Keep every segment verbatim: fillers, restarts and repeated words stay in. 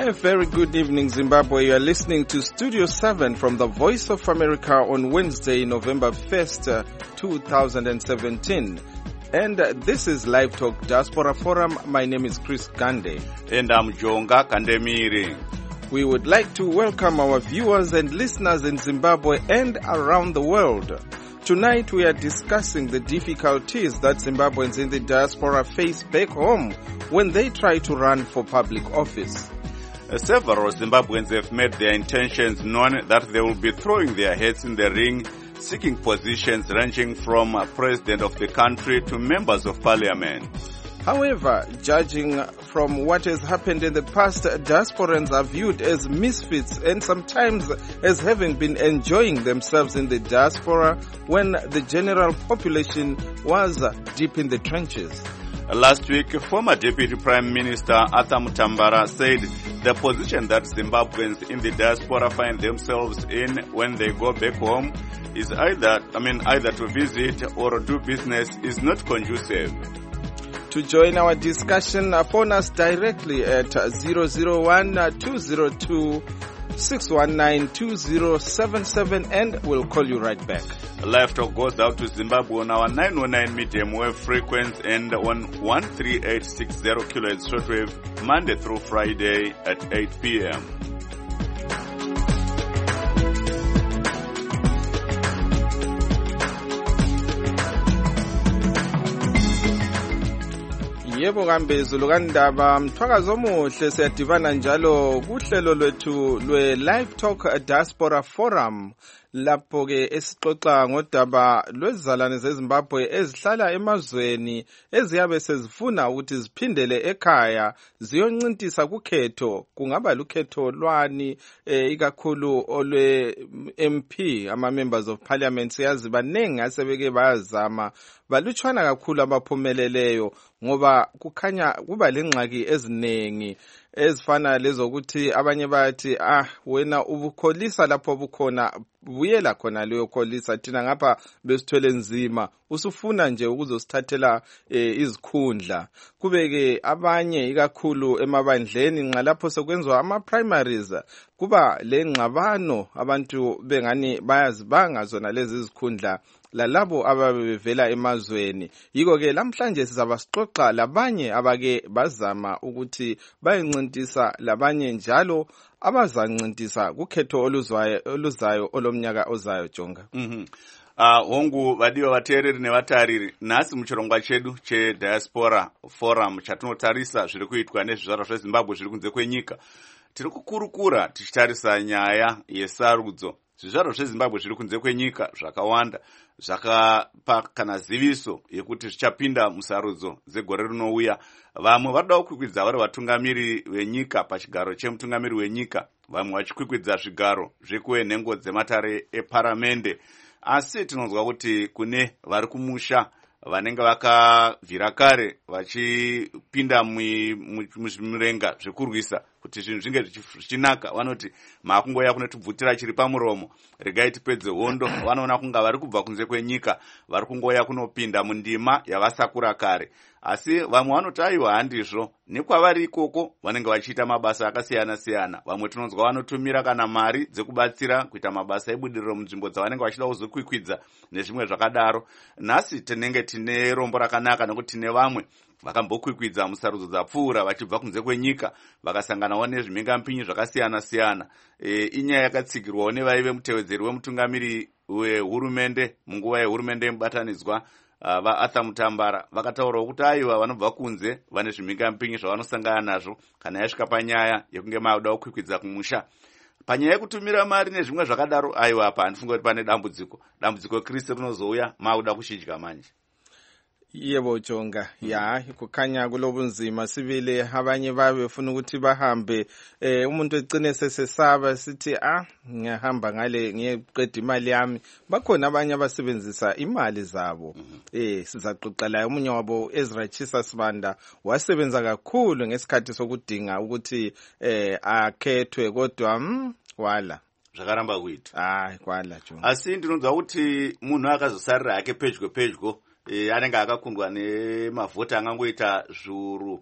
A very good evening, Zimbabwe. You are listening to Studio seven from the Voice of America on Wednesday, November first, uh, two thousand seventeen. And uh, this is Live Talk Diaspora Forum. My name is Chris Gande. And I'm Jonga Kandemiri. We would like to welcome our viewers and listeners in Zimbabwe and around the world. Tonight we are discussing the difficulties that Zimbabweans in the diaspora face back home when they try to run for public office. Uh, several Zimbabweans have made their intentions known that they will be throwing their heads in the ring, seeking positions ranging from uh, president of the country to members of parliament. However, judging from what has happened in the past, diasporans are viewed as misfits and sometimes as having been enjoying themselves in the diaspora when the general population was deep in the trenches. Last week, former Deputy Prime Minister Arthur Mutambara said the position that Zimbabweans in the diaspora find themselves in when they go back home is either, I mean, either to visit or do business is not conducive. To join our discussion, phone us directly at zero zero one, two zero two, six one nine, two zero seven seven and we'll call you right back. Live Talk goes out to Zimbabwe on our nine oh nine medium wave frequency and on one three eight six zero kilohertz shortwave Monday through Friday at eight p.m. Yebo kambe izulu kandaba mthwakazi omuhle siyadibana njalo kuhlelo lwethu lwe Live Talk Diaspora Forum lapho ke esixoxa ngodaba lwezizalwane zeZimbabwe ezihlala emazweni eziyabe sezifuna ukuthi ziphindele ekhaya ziyoncintisa kukhetho kungaba lukhetho lwani eh, ikakhulu olwe M P ama members of parliament siyazi banengi asebeke bayazama balutshwana kakhulu abaphumeleleyo ngoba kukhanya kuba lengxaki ezinengi ezifana lezokuthi abanye bayathi ah wena ubukholisa lapho bukhona buyela khona leyo kholisa thina ngapha besithwele nzima usufuna nje ukuzosithathela eh, izikhundla kubeke abanye ikakhulu emabandleni nxa lapho sekwenzwa ama primaries kuba lengxabano abantu bengani bayazibanga zona lezi zikhundla lalabo ababevela emazweni yiko ke namhlanje sizaba sixoxa labanye abake bazama ukuthi bayincintisa labanye njalo abazancintisa kukhetho oluzwayo oluzayo olomnyaka ozayo Jonga. Mhm. Ah uh, hongu vadiwa vateereri nevatariri nhasi muchirongwa chedu cheDiaspora Forum chatinotarisa zviri kuitwa nezvizvarwa zveZimbabwe zviri kunze kwenyika tiri kukurukura tichitarisa nyaya yesarudzo. Zvizvarwa zveZimbabwe zviri kunze kwenyika zvakawanda zvakapa kana ziviso yekuti zvichapinda musarudzo dzegore rinouya. Vamwe vanoda kukwikwidza vari vatungamiri venyika pachigaro chemutungamiri wenyika, vamwe vachikwikwidza zvigaro zvekuenhengo dzematare eparamende. Asi tinonzwa kuti kune vari kumusha vanenge vakabvira kare vachipinda muzvimurenga zvekurwisa kuti zvinhu zvinge zvichinaka vanoti makungoya kunotibvutira chiri pamuromo regai tipedze hondo. Vanoona kunga vari kubva kunze kwenyika vari kungoya kunopinda mundima yavasakura kare. Asi vamwe vanoti aiwa handizvo nekwavari ikoko vanenge vachiita mabasa akasiyana siyana. Vamwe tinonzwa vanotumira kana mari dzekubatsira kuita mabasa ebudiriro munzvimbo dzavanenge vachida kuzokwikwidza nezvimwe zvakadaro. Nhasi tinenge tine rombo rakanaka nekuti tine vamwe vakambokwikwidza musarudzo dzapfuura vachibva kunze kwenyika vakasanganawo nezvimhingampinyi zvakasiyana siyana. E, inyaya yakatsigirwawo nevaive mutevedzeri wemutungamiri wehurumende munguva yehurumende yemubatanidzwa Uh, vaArthur Mutambara vakataurawo kuti aiwa vanobva kunze vane zvimhingampinyi zvavanosangana nazvo kana yasvika panyaya yekunge mauda kukwikwidza kumusha. Panyaya yekutumira mari nezvimwe zvakadaro aiwa apa handifunga kuti pane dambudziko. Dambudziko Kristu rinozouya mauda kuchidya manje. Yebo Jonga, ya kukhanya kulobunzima sibile abanye babefuna ukuthi bahambe eh umuntu ecine sesesaba sithi ah ngiyahamba ngale ngiyeqeda imali yami. Bakhona abanye abasebenzisa imali zabo. Mm -hmm. Eh sizaxoxa la umunye wabo Ezra Chisa Sibanda wasebenza kakhulu ngesikhathi sokudinga ukuthi eh akhethwe kodwa mm, wala zvakaramba kuita. Ah kwala Jonga. Asi ndinonzwa kuti munhu akazosarira yake pedyo pedyo E, anenge akakundwa nemavhoti angangoita zviuru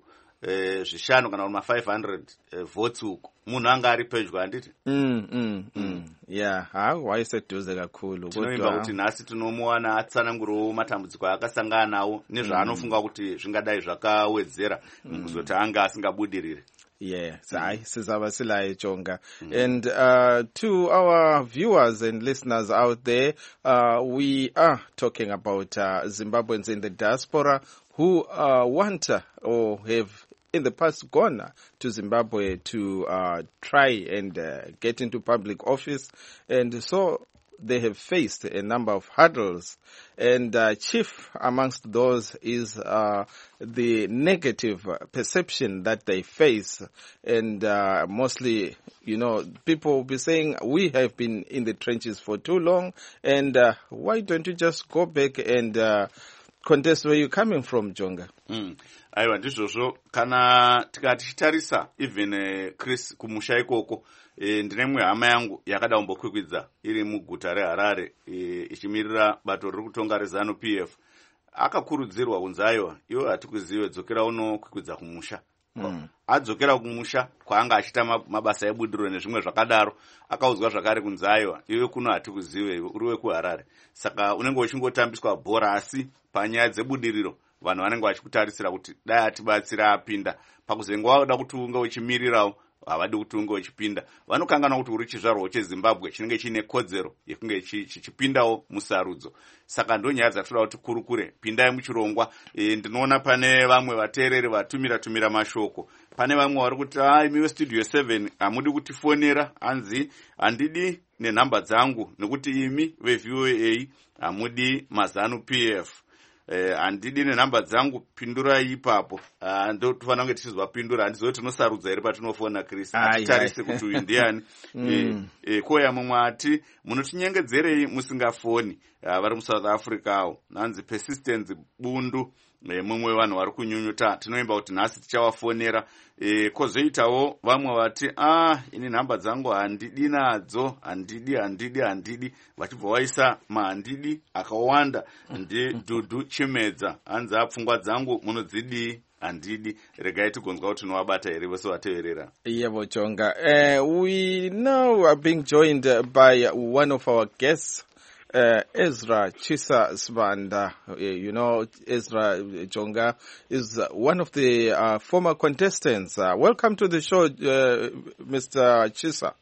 eh, zvishanu kana kuti ma-five hundred eh, votes uku munhu anga ari pedyo handiti mm, mm, mm. yeah ha waiseduze kakhulu tinoimba kuti nhasi tinomuwana atsanangurowo matambudziko akasangana nawo nezvaanofunga kuti zvingadai zvakawedzera mukuzoti anga asingabudiriri. Yeah, so I sizaba silaye Jonga. And uh, to our viewers and listeners out there, uh, we are talking about uh, Zimbabweans in the diaspora who uh, want uh, or have in the past gone to Zimbabwe to uh, try and uh, get into public office, and so they have faced a number of hurdles, and uh, chief amongst those is uh, the negative perception that they face, and uh, mostly, you know, people will be saying, we have been in the trenches for too long, and uh, why don't you just go back and uh, contest where you're coming from, Jonga? Mm. Aiwa ndizvozvo kana tikati tichitarisa even uh, Chris kumusha ikoko e, ndine mwe hama yangu yakada kumbokwikwidza iri muguta reHarare e, ichimirira bato riri kutonga reZANU P F akakurudzirwa kunzi aiwa iwe hatikuzive dzokera uno kwikwidza kumusha. Mm. Adzokera kumusha kwaanga achita mabasa ebudiro nezvimwe zvakadaro akaudzwa zvakare kunzi aiwa iwe kuno hatikuzive uriwe kuHarare, saka unenge uchingotambiswa bhora asi panyaya dzebudiriro vanhu vanenge vachikutarisira kuti dai atibatsira apinda pakuzenga wada kuti unge uchimirirawo havadi kuti unge uchipinda vanokangana kuti uri chizvarwa cheZimbabwe chinenge chine kodzero yekunge chichipindawo musarudzo. Saka ndo nyaya dzatoda kuti kurukure pindai muchirongwa. E, ndinoona pane vamwe vateereri vatumira tumira mashoko, pane vamwe vari kuti ah imi Studio seven hamudi kutifonera, anzi handidi nenhamba dzangu nekuti imi veV O A hamudi maZANU P F. Eh, handidi nenhamba dzangu pindurai ipapo. Uh, ndo tofana kunge tichizvapindura handizoti tinosarudza here patinofona Chris atitarise kuti uyu ndiani. mm. e, e, koya mumwe ati munotinyengedzerei musingafoni uh, vari muSouth Africa awo nanzi persistence bundu. E, mumwe vanhu vari kunyunyuta tinoimba kuti nhasi tichavafonera. E, kozoitawo vamwe vati ah ini nhamba dzangu handidi nadzo handidi handidi handidi vachibva vaisa mahandidi akawanda ndidhudhu chimedza hanzi apfungwa dzangu munodzidii handidi. Regai tigonzwa kuti tinovabata here vose vateerera. Yebo Jonga. Uh, we now are being joined by one of our guests, Uh, Ezra Chisa Sibanda. Uh, you know, Ezra Jonga is uh, one of the uh, former contestants. Uh, welcome to the show, uh, Mister Chisa.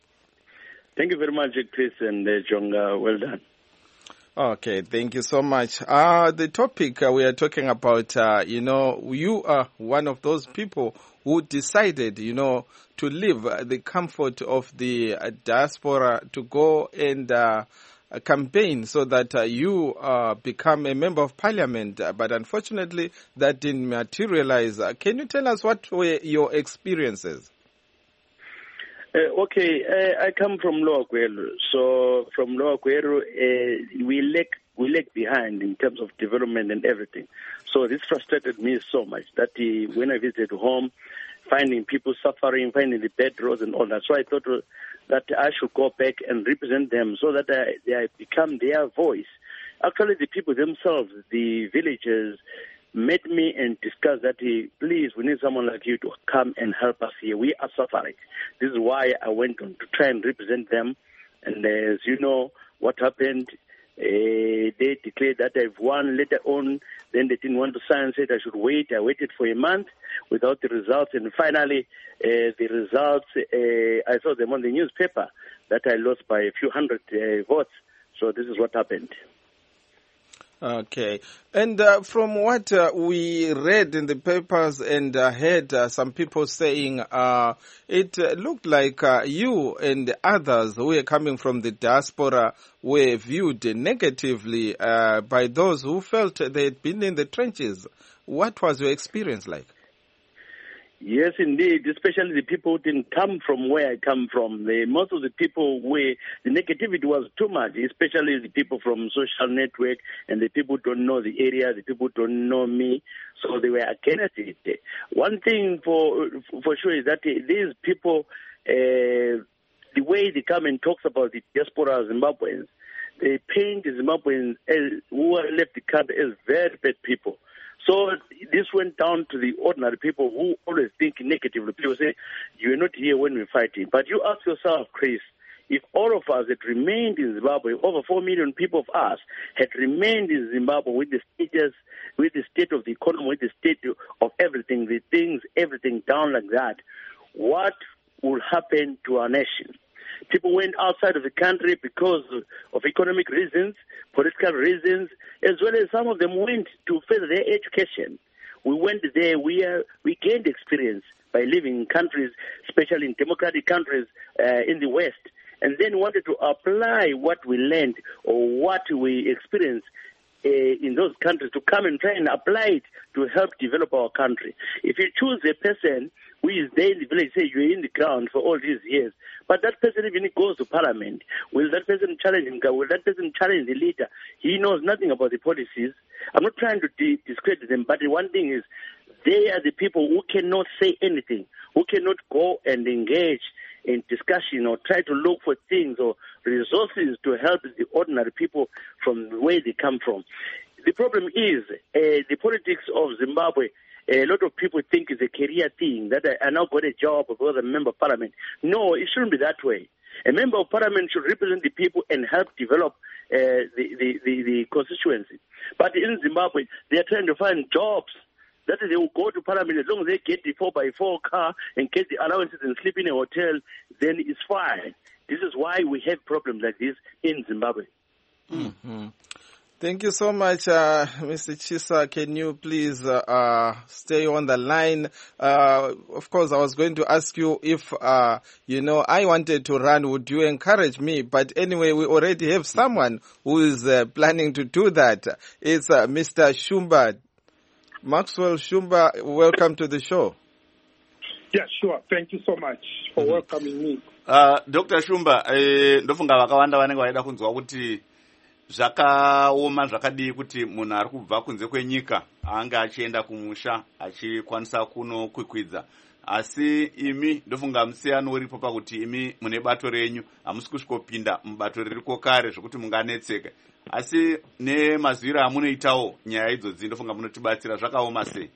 Thank you very much, Chris and uh, Jonga. Well done. Okay, thank you so much. Uh, the topic uh, we are talking about, uh, you know, you are one of those people who decided, you know, to leave uh, the comfort of the uh, diaspora to go and uh, a campaign so that uh, you uh, become a member of parliament, uh, but unfortunately that didn't materialize. Uh, can you tell us what were your experiences? Uh, okay, uh, I come from Lower Gweru. So from Lower Gweru, uh, we lag we lag behind in terms of development and everything. So this frustrated me so much that uh, when I visited home, finding people suffering, finding the bad roads and all that. So I thought uh, that I should go back and represent them so that I, they become their voice. Actually, the people themselves, the villagers, met me and discussed that, uh, please, we need someone like you to come and help us here. We are suffering. This is why I went on to try and represent them. And uh, as you know, what happened, uh, they declared that I've won. Later on, then they didn't want to sign, said I should wait. I waited for a month without the results. And finally, uh, the results, uh, I saw them on the newspaper that I lost by a few hundred uh, votes. So this is what happened. Okay. And uh, from what uh, we read in the papers and uh, heard uh, some people saying, uh, it uh, looked like uh, you and others who were coming from the diaspora were viewed negatively uh, by those who felt they had been in the trenches. What was your experience like? Yes, indeed, especially the people who didn't come from where I come from. The, most of the people where the negativity was too much, especially the people from social network and the people who don't know the area, the people who don't know me. So they were against it. One thing for for sure is that these people, uh, the way they come and talks about the diaspora Zimbabweans, they paint the Zimbabweans as, who have left the country as very bad people. So this went down to the ordinary people who always think negatively. People say, you're not here when we're fighting. But you ask yourself, Chris, if all of us had remained in Zimbabwe, over four million people of us had remained in Zimbabwe with the status, with the state of the economy, with the state of everything, the things, everything down like that, what will happen to our nation? People went outside of the country because of economic reasons, political reasons, as well as some of them went to further their education. We went there, we, uh, we gained experience by living in countries, especially in democratic countries uh, in the West, and then wanted to apply what we learned or what we experienced uh, in those countries to come and try and apply it to help develop our country. If you choose a person who is there in the village, say you're in the ground for all these years, but that person even goes to parliament, will that person challenge him? Will that person challenge the leader? He knows nothing about the policies. I'm not trying to de- discredit them, but the one thing is they are the people who cannot say anything, who cannot go and engage in discussion or try to look for things or resources to help the ordinary people from where they come from. The problem is uh, the politics of Zimbabwe. A lot of people think it's a career thing, that I, I now got a job because I'm a member of parliament. No, it shouldn't be that way. A member of parliament should represent the people and help develop uh, the, the, the, the constituency. But in Zimbabwe, they are trying to find jobs. That is, they will go to parliament as long as they get the four by four car and get the allowances and sleep in a hotel, then it's fine. This is why we have problems like this in Zimbabwe. Mm-hmm. Thank you so much, uh, Mister Chisa. Can you please uh, uh, stay on the line? Uh, of course, I was going to ask you if, uh, you know, I wanted to run, would you encourage me? But anyway, we already have someone who is uh, planning to do that. It's uh, Mister Shumba. Maxwell Shumba, welcome to the show. Yeah, sure. Thank you so much for mm-hmm. welcoming me. Uh, Doctor Shumba, eh, ndofunga vakawanda vanenge vaida kunzwa kuti zvakaoma zvakadii kuti munhu ari kubva kunze kwenyika anga achienda kumusha achikwanisa kunokwikwidza, asi imi ndofunga musiyano uripo pakuti imi mune bato renyu hamusi kusvikopinda mubato ririko kare zvokuti munganetseka, asi nemaziviro amunoitawo nyaya idzodzi ndofunga munotibatsira. Zvakaoma sei?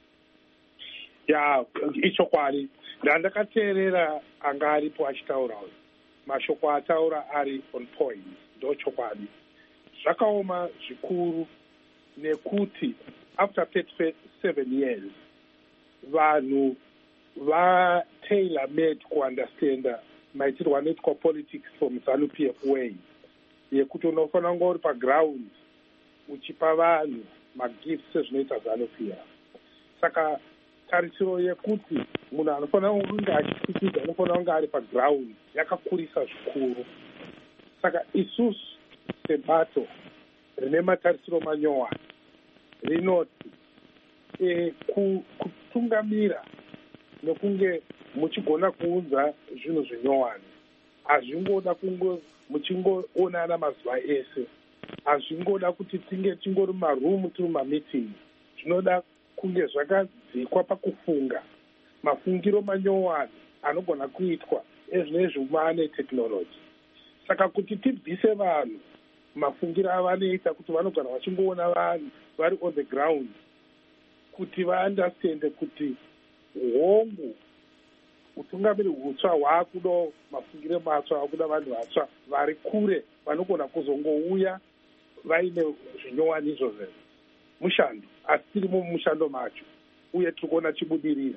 Ya, ichokwadi ndandakateerera anga aripo achitaura mashoko ataura ari on point, ndo chokwadi. Zvakaoma zvikuru nekuti after thirty-seven years vanhu va tailor made ku understand maitirwo anoitwa politics from ZANU-P F way yekuti unofanira kunge uri paground uchipa vanhu magifts ezvinoita ZANU-P F. Saka tarisiro yekuti munhu anofanira kunge achipikidza anofanira kunge ari paground yakakurisa zvikuru. Saka isusu sebato rine matarisiro manyowani rinoti e, kutungamira nekunge muchigona kuunza zvinhu zvinyowani hazvingoda kunge muchingoonana mazuva ese, hazvingoda kuti tinge tingori mumarumu tiri mumameeting. Zvinoda kunge zvakadzikwa pakufunga mafungiro manyowani anogona kuitwa ezvinezvi maane technology. Saka kuti tibvise vanhu mafungiro avanoita kuti vanogara vachingoona vanhu vari on the ground, kuti vaandastende kuti hongu utungamiri hutsva hwaakudawo mafungiro matsva, hwakuda vanhu vatsva vari kure vanogona kuzongouya vaine zvinyowani izvozvo mushando, asi tirimo mumushando macho uye tiri kuona chibudirira.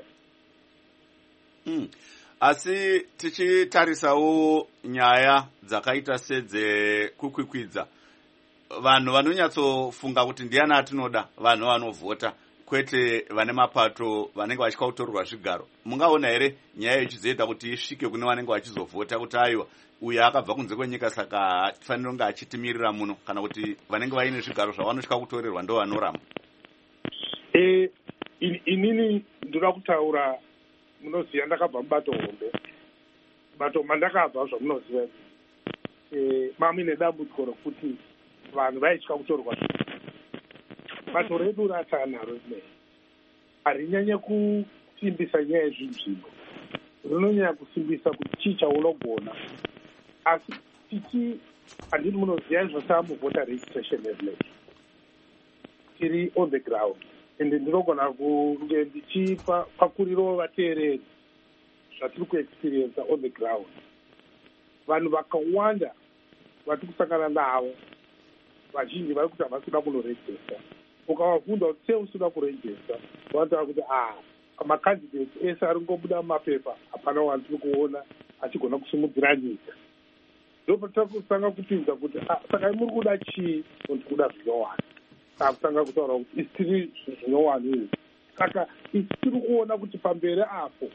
Mm. Asi tichitarisawo nyaya dzakaita sedzekukwikwidza, vanhu vanonyatsofunga kuti ndiani atinoda, vanhu vanovhota, kwete vane mapato vanenge vachikautorerwa zvigaro. Mungaona here nyaya ichizoita kuti isvike kune vanenge vachizovhota kuti aiwa uyu akabva kunze kwenyika saka tifanira kunge achitimirira muno, kana kuti vanenge vaine zvigaro zvavanosvika kutorerwa ndo vanoramba? E, in, inini ndoda kutaura, munoziva ndakabva mubato hombe, bato mandakabva zvamunoziva e, mamine dambudziko rokuti vanhu vaitya kutorwa. Bato redu ratanaro rinei harinyanye kusimbisa nyaya yezvinzvimbo, rinonyanya kusimbisa kuti chii chaunogona, asi tichi handiti munoziva izvosava muvota registration evillage tiri on the ground. ende ndinogona kunge ndichipa pakuriro vateereri zvatiri kuexperiensa on the ground. Vanhu vakawanda vatiri kusangana navo vazhinji vari kuti havasi kuda kunorejista. Ukavabvunza kuti sei usina kurejista, vanotaura kuti ah makandidates ese ari kungobuda mumapepa, hapana wandiri kuona achigona kusimudzira nyika. Ndopatiri kutanga kupinza kuti saka muri kuda chii? Kuti kuda zvinowani. Takutanga kutaura kuti isi tiri zvinowani izvi. Saka isi tiri kuona kuti pamberi apo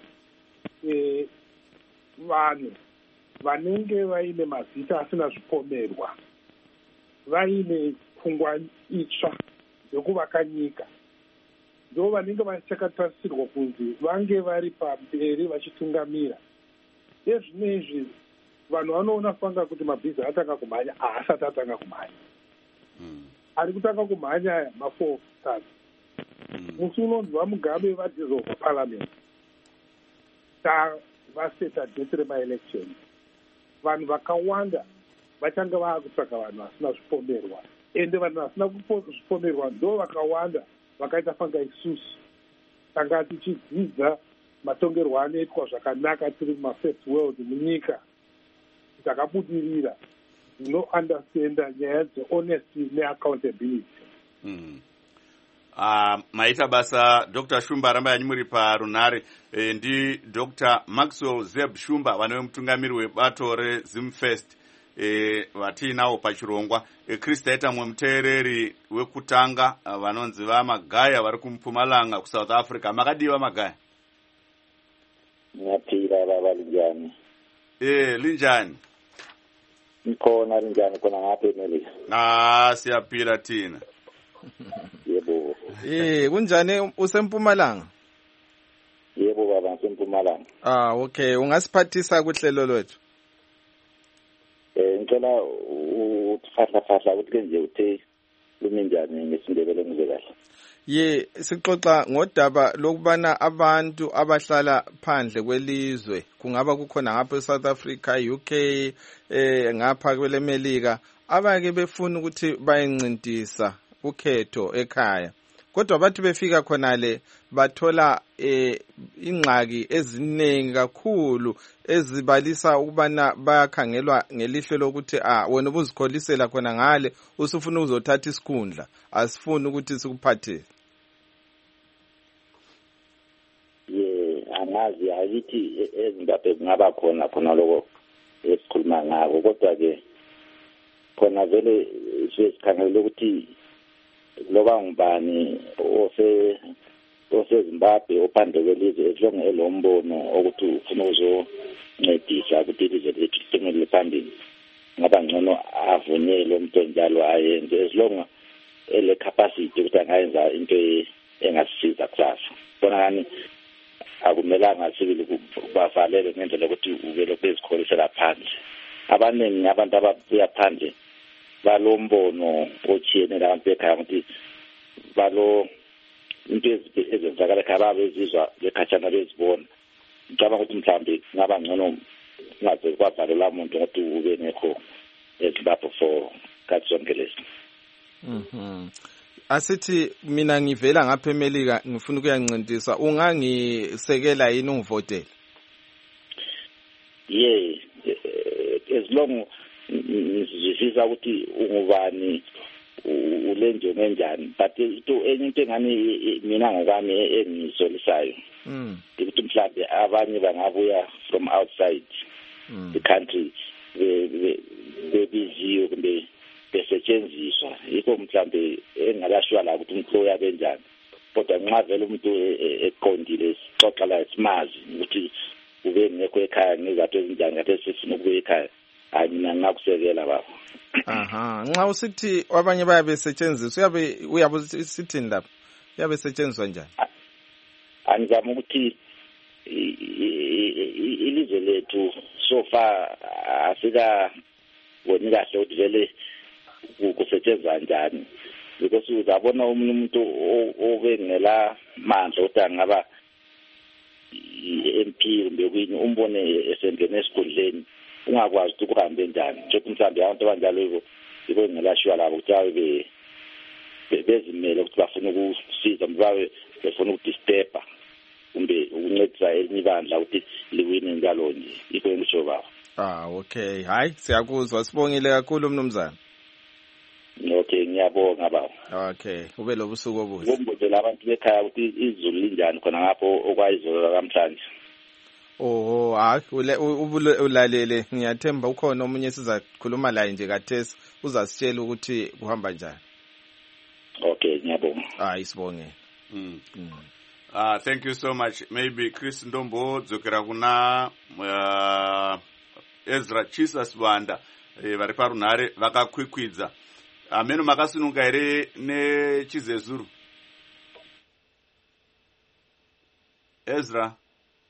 vanhu vanenge vaine mazita asina zvipomerwa, vaine pfungwa itsva dzekuvaka nyika, ndo vanenge vachakatasirwa kunzi vange vari pamberi vachitungamira. Ezvinezvi vanhu vanoona fanga kuti mabhizi atanga kumhanya, haasati atanga kumhanya. Mm. Ari kutanga kumhanya ma-four stars. Musi unonzwa Mugabe vadissolve parliament. Ta vaseta date rema-election. Vanhu vakawanda vachanga vakutsvaga vanhu vasina zvipomerwa. Ende vanhu vasina zvipomerwa ndo vakawanda vakaita fanga isusu. Tanga tichidzidza matongerwo anoitwa zvakanaka tiri muma-first world munyika. Takabudirira. No understanda nyaya dzehonesty neaccountability. Mm. Uh, maita basa Doctor Shumba ramba yanyu muri parunare e, ndi Doctor Maxwell Zeb Shumba vanowe mutungamiri webato reZimfest e, vatinawo pachirongwa e, Krista ita mwe muteereri wekutanga vanonzi vaMagaya vari kuMpumalanga kuSouth Africa. Makadiwa Magaya? Nyapira baba linjani? Eh, linjani? Nkona linjani kona ngape neli? Ah, siyapira tina. Yebo. Eh, kunjani useMpumalanga? Yebo baba useMpumalanga. Ah, okay. Ungasiphathisa kuhlelo lwethu? Eh, ngicela uthahla thahla ukuthi nje uthe luminjani ngesindebele ngize kahle. Ye, sixoxa ngodaba lokubana abantu abahlala phandle kwelizwe kungaba kukhona ngapha eSouth Africa, U K, eh ngapha kwelemelika abake befuna ukuthi bayencintisa ukhetho ekhaya. Kodwa bathi befika khona le bathola eh ingxaki eziningi kakhulu ezibalisa ukubana bayakhangelwa ngelihlo lokuthi ah wena ubuzikholisela khona ngale usufuna uzothatha isikhundla, asifuni ukuthi sikuphathele. Angazi akithi eZimbabwe kungaba khona khona lokho esikhuluma ngako, kodwa ke khona vele sikhangela ukuthi loba ngubani ose ose Zimbabwe ophandle kwelizwe ehlonge elombono ukuthi ufuna uzoncedisa ukuthi ilizwe lethu liphumele phambili, ngaba ngcono avunyelwe umuntu njalo ayenze esilonga ele capacity ukuthi angayenza into engasisiza kusasa. Bona ngani akumelanga sibili kubavalele ngendlela ukuthi uvele bezikholisela phandle. Abaningi abantu ababuya phandle balombono ochiyene labantu ekhaya ukuthi balo into ezenzakala ekhaya babezizwa bekhatshana bezibona. Ngicabanga ukuthi mhlawumbe ngaba ngcono ngaze kwavalela umuntu ukuthi ube ngekho eZimbabwe for kathi zonke lesi. Mhm. Asithi mina ngivela ngapha eMelika ngifuna ukuyancintisa, ungangisekela yini ungivotela? Yeah, as long ngizifisa ukuthi ungubani ulenje kanjani, but into enye into engani mina ngokwami engisolisayo mm ukuthi mhlawumbe abanye bangabuya from outside mm. the country bebiziwe kumbe besetshenziswa, yikho mhlawumbe engalashwa la ukuthi umhloya benjani, kodwa nxa vele umuntu eqondile sixoxa la simazi ukuthi ube ngekho ekhaya ngizathu ezinjani ngathi sifuna ukuya ekhaya, hayi mina ngakusekela baba. Aha, nxa usithi abanye bayabe besetshenziswa uyabe uyabe usithini lapha, uyabe besetshenziswa njani? Anizama ukuthi ilizwe lethu so far asika wona kahle ukuthi vele kusetshenzwa njani, because uzabona umuntu umuntu obengela mandla ukuthi angaba i-M P kumbe kuyini umbone esengene esikhundleni ungakwazi ukuthi kuhambe njani. Nje mhlawumbe abantu abanjalo yibo ngela shwa labo ukuthi abe bezimele ukuthi bafuna ukusiza babe befuna ukudisturba kumbe ukuncedisa elinye ibandla ukuthi liwine njalo nje ikho engisho baba. Ah okay, hayi siyakuzwa, sibongile kakhulu mnumzana. Okay, ngiyabonga baba. Okay, ube lobusuku obuhle. Ngombozela abantu bekhaya ukuthi izulu linjani khona ngapho okwayizolo namhlanje. Oh, hayi ulalele, ngiyathemba ukhona omunye sizakhuluma laye nje kathesi uzasitshela ukuthi kuhamba njani. Okay, ngiyabonga. Hayi sibonge. Mm. Ah, thank you so much. Maybe Chris Ndombo dzokera kuna uh, Ezra Chisasvanda eh, vari parunhare vakakwikwidza. Ameno makasununga here nechizezuru. Ezra.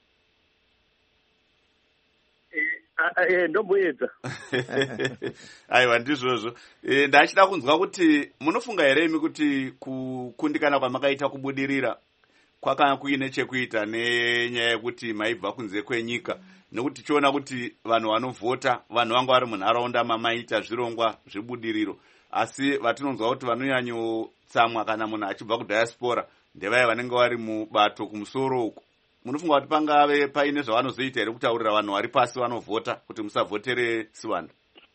Eh ndomboedza. Aiwa ndizvozvo. Eh ndachida kunzwa kuti munofunga here imi kuti kukundikana kwamakaita kubudirira kwakanga kuine chekuita nenyaya yekuti maibva kunze kwenyika, nekuti tichiona kuti vanhu vanovhota vanhu vanga vari munharaunda mamaita zvirongwa zvebudiriro, asi vatinonzwa kuti vanonyanyotsamwa kana munhu achibva kudiaspora ndevaya vanenge vari mubato kumusoro uko. Munofunga kuti pangave paine zvavanozoita here kutaurira vanhu vari pasi vanovhota kuti musavhotere Sibanda?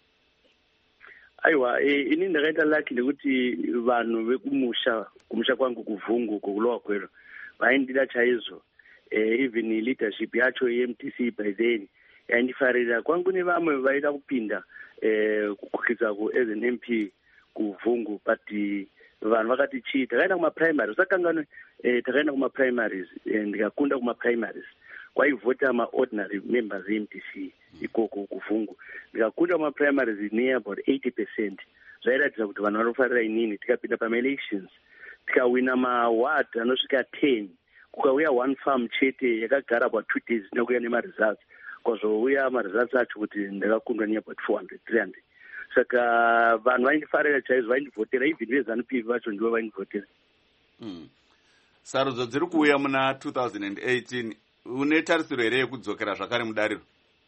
Aiwa, ini ndakaita lucky nekuti vanhu vekumusha kumusha kwangu kuvhungu kulowa kwero vaindida chaizvo. Eh, even leadership yacho ye-M T C by then yandifarira kwangu nevamwe vaida kupinda eh kukwidza ku as an M P kuvhungu, but vanhu vakati chii takaenda kuma primaries sakangano eh takaenda kuma primaries ndikakunda kuma primaries kwaivhota ma ordinary members e-M T C ikoko kuvhungu, ndikakunda kuma primaries near about eighty percent. zvairatidza kuti vanhu vanofarira inini. Tikapinda pama elections tikawina maward anosvika ten, kukauya one farm chete yakagara about two days nakuya nemaresults, kwazouya maresults acho kuti ndakakundwa near about four hundred three hundred. Saka vanhu vaindifarira chaizvo, vaindivhotera, even vezanu P V vacho ndivo vaindivhotera. Mm. Sarudzo dziri kuuya muna two thousand eighteen, une tarisiro here yekudzokera zvakare mudariro?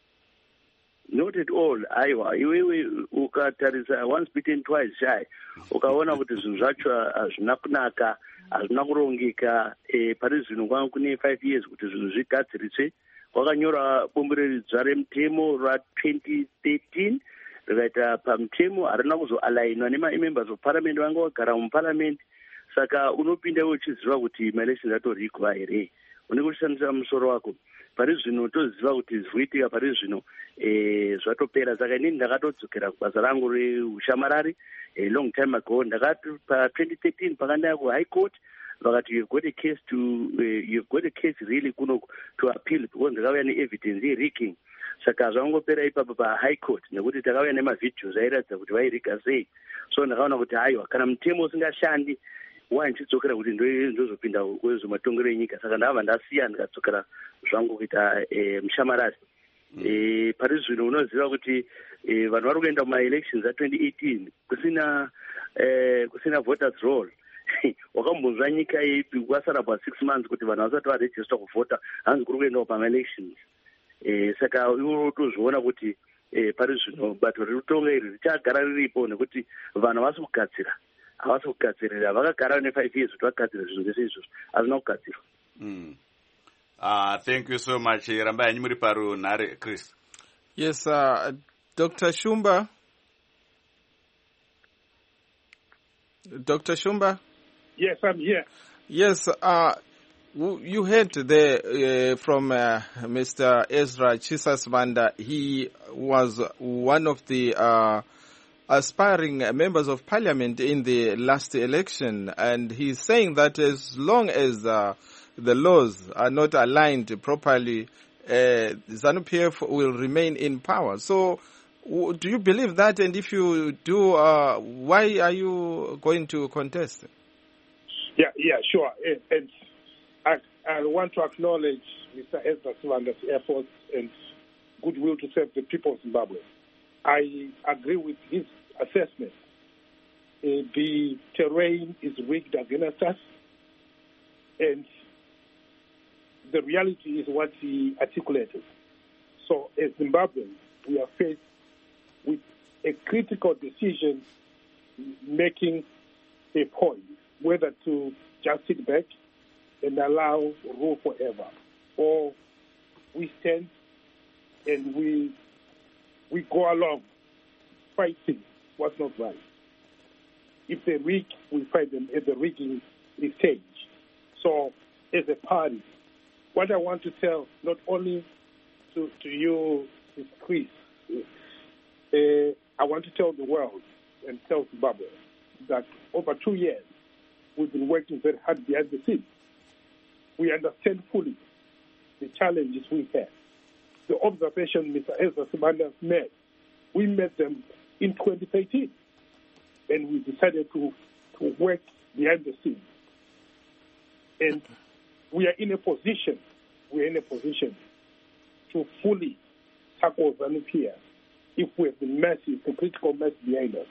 Not at all. Aiwa, iwewe ukatarisa once bitten twice shy, ukaona kuti zvinhu zvacho hazvina kunaka, hazvina kurongeka. E, pari zvino kwanga kune five years kuti zvinhu zvigadziriswe. Kwakanyora bumbiridzwa remutemo ra-twenty thirteen, rikaita pamutemo harina kuzoalainwa nema-members of parliament vanga vagara muparliament. Saka unopinda uchiziva kuti ma-elections atorikwa here, une kushandisa musoro wako. Pari zvino toziva kuti zvoitika pari zvino eh zvatopera. Saka inini ndakatodzokera kubasa rangu reushamarari a long time ago. Ndakati pa twenty thirteen pakandaya ku high court vakati you've got a case to uh, you've got a case really kuno to appeal because ndakauya ne-evidence ye-rigging. Saka zvangopera ipapo pa high court nekuti takauya nema-videos airatidza kuti vairiga sei. So ndakaona kuti haiwa kana mutemo usingashandi wai ndichidzokera kuti ndozopinda kwezvematongero enyika. Saka ndabva ndasiya ndikadzokera zvangu kuita e, mushamarari. Mm. E, pari zvino unoziva kuti e, vanhu vari kuenda kuma-elections a-twenty eighteen kusina e, kusina voters roll. Wakambonzwa nyika ipi kwasara about six months kuti vanhu vasati varejista kuvhota, hanzi kuri kuendawo pama-elections. E, saka iwo tozviona kuti e, pari zvino bato rekutonga iri richagara riripo nekuti vanhu havasi kugadzira havasi kugadzirira. Vakagara ne-five years kuti vagadzire zvinhu zvese izvozvo hazvina kugadzirwa. Mm. Uh, thank you so much. Ramba yanyu muri parunhare, Chris. Yes, uh, Doctor Shumba. Doctor Shumba? Yes, I'm here. Yes, uh, you heard there uh, from uh, Mister Ezra Chisasvanda. He was one of the uh, aspiring members of parliament in the last election, and he's saying that as long as uh, the laws are not aligned properly, uh, ZANU-P F will remain in power. So w- do you believe that? And if you do, uh, why are you going to contest? Yeah, yeah, sure. And, and I, I want to acknowledge Mister Ezra Sivanda's efforts and goodwill to serve the people of Zimbabwe. I agree with his assessment. Uh, the terrain is rigged against us, and the reality is what he articulated. So as Zimbabweans, we are faced with a critical decision making a point, whether to just sit back and allow rule forever, or we stand and we we go along fighting what's not right. If they rig, we fight them at the rigging stage. So, as a party, what I want to tell not only to, to you, Chris, uh, I want to tell the world and tell Zimbabwe that over two years we've been working very hard behind the scenes. We understand fully the challenges we have. The observation Mister Ezra Sibanda made, we met them in twenty thirteen, and we decided to, to work behind the scenes. And we are in a position, we are in a position to fully tackle ZANU-P F if we have the massive, the critical mass behind us.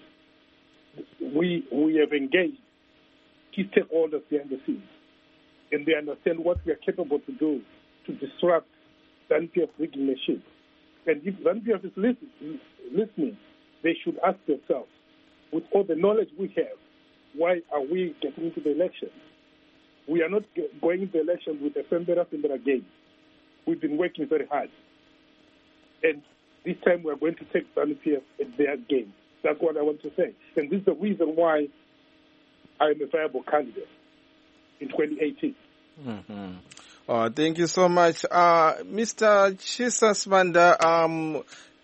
We we have engaged key stakeholders behind the scenes, and they understand what we are capable to do to disrupt ZANU-P F rigging machine. And if ZANU-P F is listen, listening, they should ask themselves, with all the knowledge we have, why are we getting into the election? We are not going into the election with a Fembera Fembera game. We've been working very hard. And this time we are going to take ZANU-P F at their game. That's what I want to say. And this is the reason why I am a viable candidate in twenty eighteen. Mm-hmm. Oh, thank you so much. Uh, Mister Chisas Banda, um,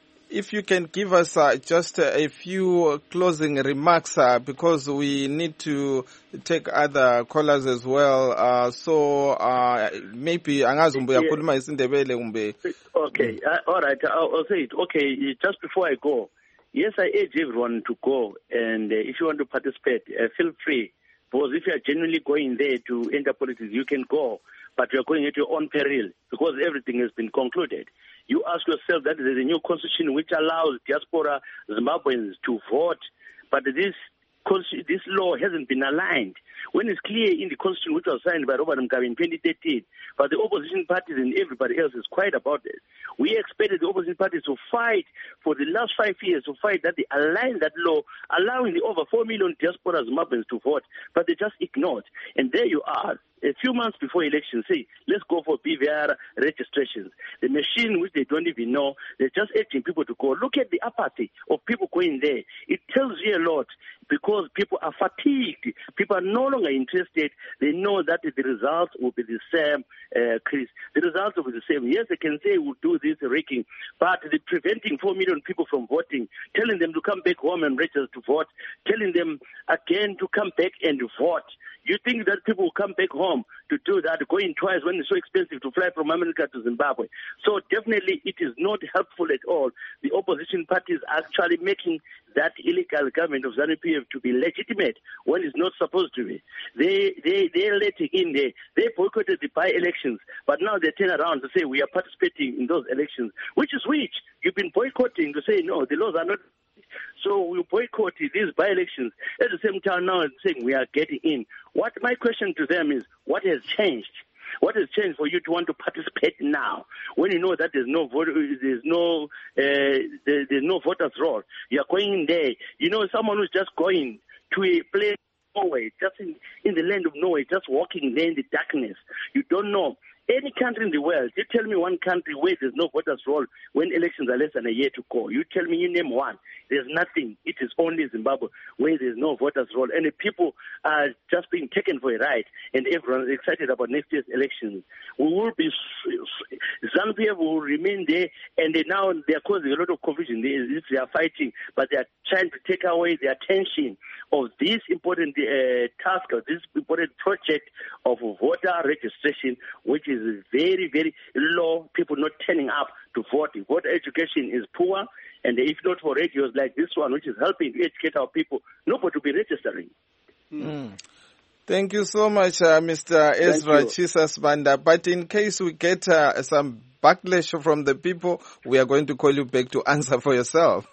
if you can give us uh, just a few closing remarks, uh, because we need to take other callers as well. Uh, so uh, maybe angazumbe yakhuluma isindebele umbe. Okay, uh, all right. I'll, I'll say it. Okay, just before I go, yes, I urge everyone to go, and uh, if you want to participate, uh, feel free. Because if you are genuinely going there to enter politics, you can go, but you are going at your own peril because everything has been concluded. You ask yourself that there is a new constitution which allows diaspora Zimbabweans to vote, but this this law hasn't been aligned. When it's clear in the constitution which was signed by Robert Mugabe in twenty thirteen, but the opposition parties and everybody else is quiet about it. We expected the opposition parties to fight for the last five years, to fight that they align that law, allowing the over four million diaspora Zimbabweans to vote, but they just ignored. And there you are, a few months before election, say, let's go for B V R registrations. The machine which they don't even know, they're just urging people to go. Look at the apathy of people going there. It tells you a lot because people are fatigued. People are no longer interested. They know that the results will be the same, uh, Chris. The results will be the same. Yes, they can say we'll do this rigging, but the preventing four million people from voting, telling them to come back home and register to vote, telling them again to come back and vote. You think that people will come back home to do that, going twice when it's so expensive to fly from America to Zimbabwe? So definitely it is not helpful at all. The opposition parties are actually making that illegal government of ZANU-P F to be legitimate when it's not supposed to be. They, they, they're letting in there. They boycotted the by-elections, but now they turn around to say we are participating in those elections, which is which? You've been boycotting to say, no, the laws are not. So we boycott these by-elections. At the same time now saying we are getting in. What my question to them is, what has changed? What has changed for you to want to participate now when you know that there's no vote, there's no uh, there, there's no voters' roll? You are going in there. You know, someone who's just going to a place Norway, just in, in the land of Norway, just walking there in the darkness. You don't know. Any country in the world, you tell me one country where there's no voters' roll when elections are less than a year to go. You tell me, you name one. There's nothing. It is only Zimbabwe where there's no voters' roll. And the people are just being taken for a ride, and everyone is excited about next year's elections. We will be, ZANU-P F will remain there, and they now they are causing a lot of confusion. They, they are fighting, but they are trying to take away the attention of this important uh, task, of this important project of voter registration, which is very, very low, people not turning up to vote. Voter education is poor, and if not for radios like this one, which is helping to educate our people, nobody will be registering. Mm. Thank you so much, uh, Mister Ezra Chisas Banda. But in case we get uh, some backlash from the people, we are going to call you back to answer for yourself.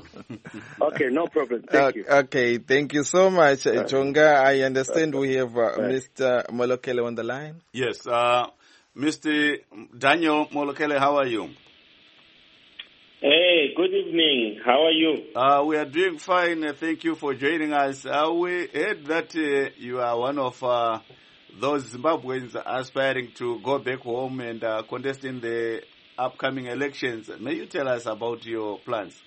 Okay, no problem. Thank uh, you. Okay, thank you so much, uh, Chonga. I understand we have uh, Mister Molokele on the line. Yes, uh, Mister Daniel Molokele, how are you? Hey, good evening. How are you? Uh, we are doing fine. Uh, thank you for joining us. Uh, we heard that uh, you are one of uh, those Zimbabweans aspiring to go back home and uh, contest in the upcoming elections. May you tell us about your plans?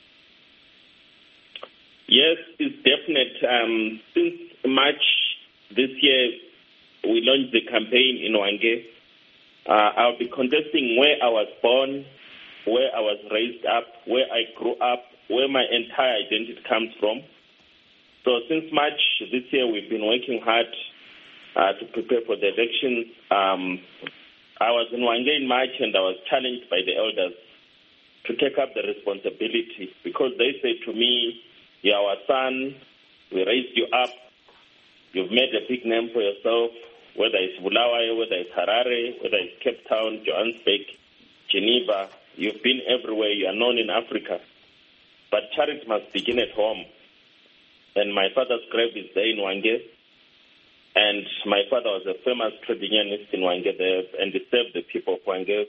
Yes, it's definite. Um, since March this year, we launched the campaign in Hwange. Uh, I'll be contesting where I was born, where I was raised up, where I grew up, where my entire identity comes from. So since March this year, we've been working hard uh, to prepare for the elections. Um, I was in Hwange in March, and I was challenged by the elders to take up the responsibility, because they said to me, "You're our son, we raised you up, you've made a big name for yourself, whether it's Bulawayo, whether it's Harare, whether it's Cape Town, Johannesburg, Geneva, you've been everywhere, you are known in Africa. But charity must begin at home." And my father's grave is there in Hwange. And my father was a famous trade unionist in Hwange there, and he served the people of Hwange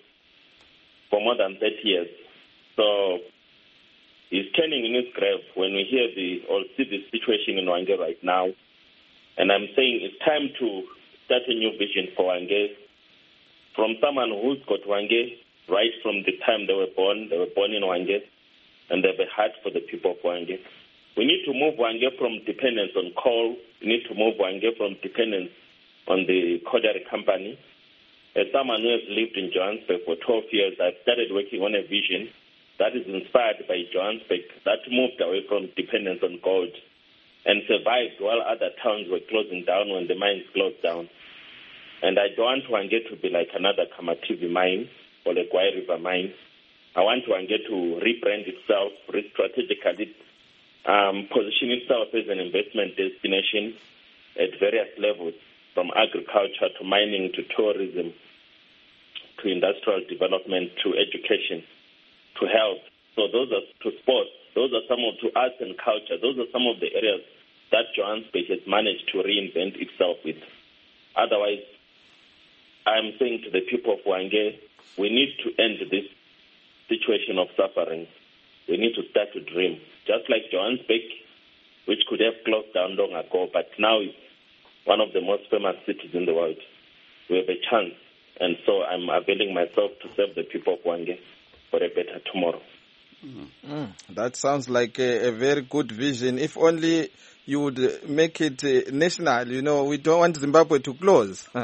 for more than thirty years. So he's turning in his grave when we hear the or see the situation in Hwange right now. And I'm saying it's time to start a new vision for Hwange. From someone who's got Hwange right from the time they were born, they were born in Hwange, and they have a heart for the people of Hwange. We need to move Hwange from dependence on coal. We need to move Hwange from dependence on the Kodari company. As someone who has lived in Johannesburg for twelve years, I've started working on a vision that is inspired by Johannesburg, that moved away from dependence on gold and survived while other towns were closing down when the mines closed down. And I don't want Hwange to be like another Kamativi mine or the Gwai River mine. I want Hwange to rebrand itself, re-strategically um, position itself as an investment destination at various levels, from agriculture to mining to tourism to industrial development to education to health. So those are to sports. Those are some of to arts and culture. Those are some of the areas that Johannesburg has managed to reinvent itself with. Otherwise, I'm saying to the people of Hwange, we need to end this situation of suffering. We need to start to dream. Just like Johannesburg, which could have closed down long ago, but now it's one of the most famous cities in the world. We have a chance. And so I'm availing myself to serve the people of Hwange for a better tomorrow. Mm, that sounds like a, a very good vision. If only you would uh, make it uh, national. You know, we don't want Zimbabwe to close. I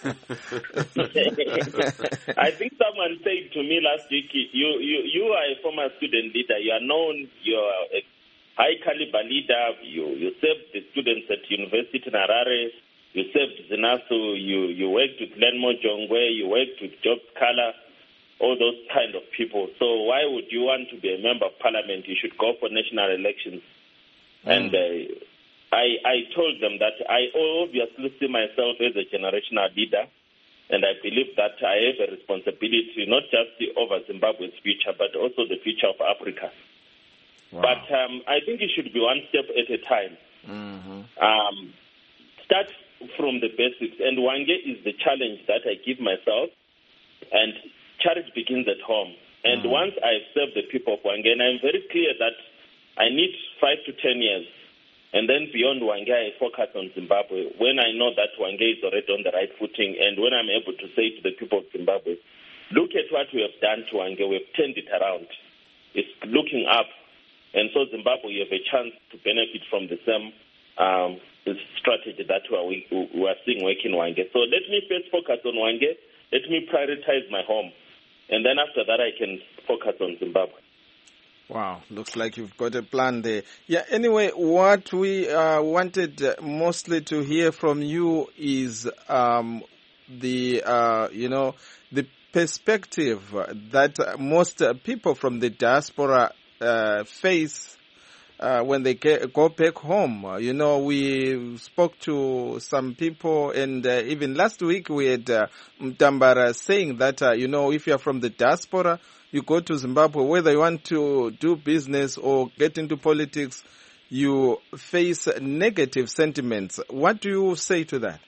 think someone said to me last week, you, you, you are a former student leader. You are known, you are a high caliber leader. You, you served the students at University in Harare. You served Zinasu. You, you worked with Lenmo Jongwe. You worked with Job Kala. All those kind of people. So why would you want to be a member of parliament? You should go for national elections. Mm. And uh, I, I told them that I obviously see myself as a generational leader, and I believe that I have a responsibility not just over Zimbabwe's future, but also the future of Africa. Wow. But um, I think it should be one step at a time. Mm-hmm. Um, start from the basics, and Hwange is the challenge that I give myself, and charity begins at home. And mm. once I've served the people of Hwange, and I'm very clear that I need five to ten years, and then beyond Hwange, I focus on Zimbabwe. When I know that Hwange is already on the right footing, and when I'm able to say to the people of Zimbabwe, look at what we have done to Hwange, we've turned it around. It's looking up. And so Zimbabwe, you have a chance to benefit from the same um, strategy that we, we are seeing work in Hwange. So let me first focus on Hwange. Let me prioritize my home. And then after that, I can focus on Zimbabwe. Wow, looks like you've got a plan there. Yeah, anyway, what we uh, wanted mostly to hear from you is um, the, uh, you know, the perspective that most people from the diaspora uh, face Uh, when they get, go back home. Uh, you know, we spoke to some people, and uh, even last week we had uh, Mtambara saying that, uh, you know, if you're from the diaspora, you go to Zimbabwe, whether you want to do business or get into politics, you face negative sentiments. What do you say to that?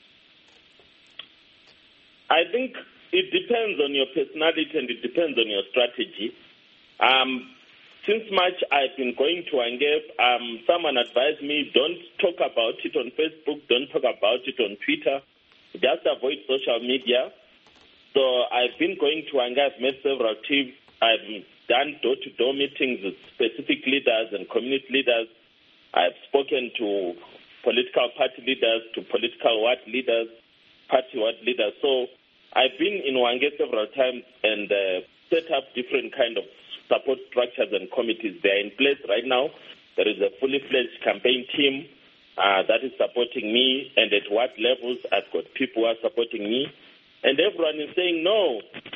I think it depends on your personality and it depends on your strategy. Um, Since March, I've been going to Hwange. Um, someone advised me, don't talk about it on Facebook, don't talk about it on Twitter. just avoid social media. So I've been going to Hwange, I've met several teams, I've done door-to-door meetings with specific leaders and community leaders. I've spoken to political party leaders, to political ward leaders, party ward leaders. So I've been in Hwange several times and uh, set up different kind of support structures and committees. They are in place right now. There is a fully fledged campaign team uh, that is supporting me, and at what levels I've got people who are supporting me. And everyone is saying, no,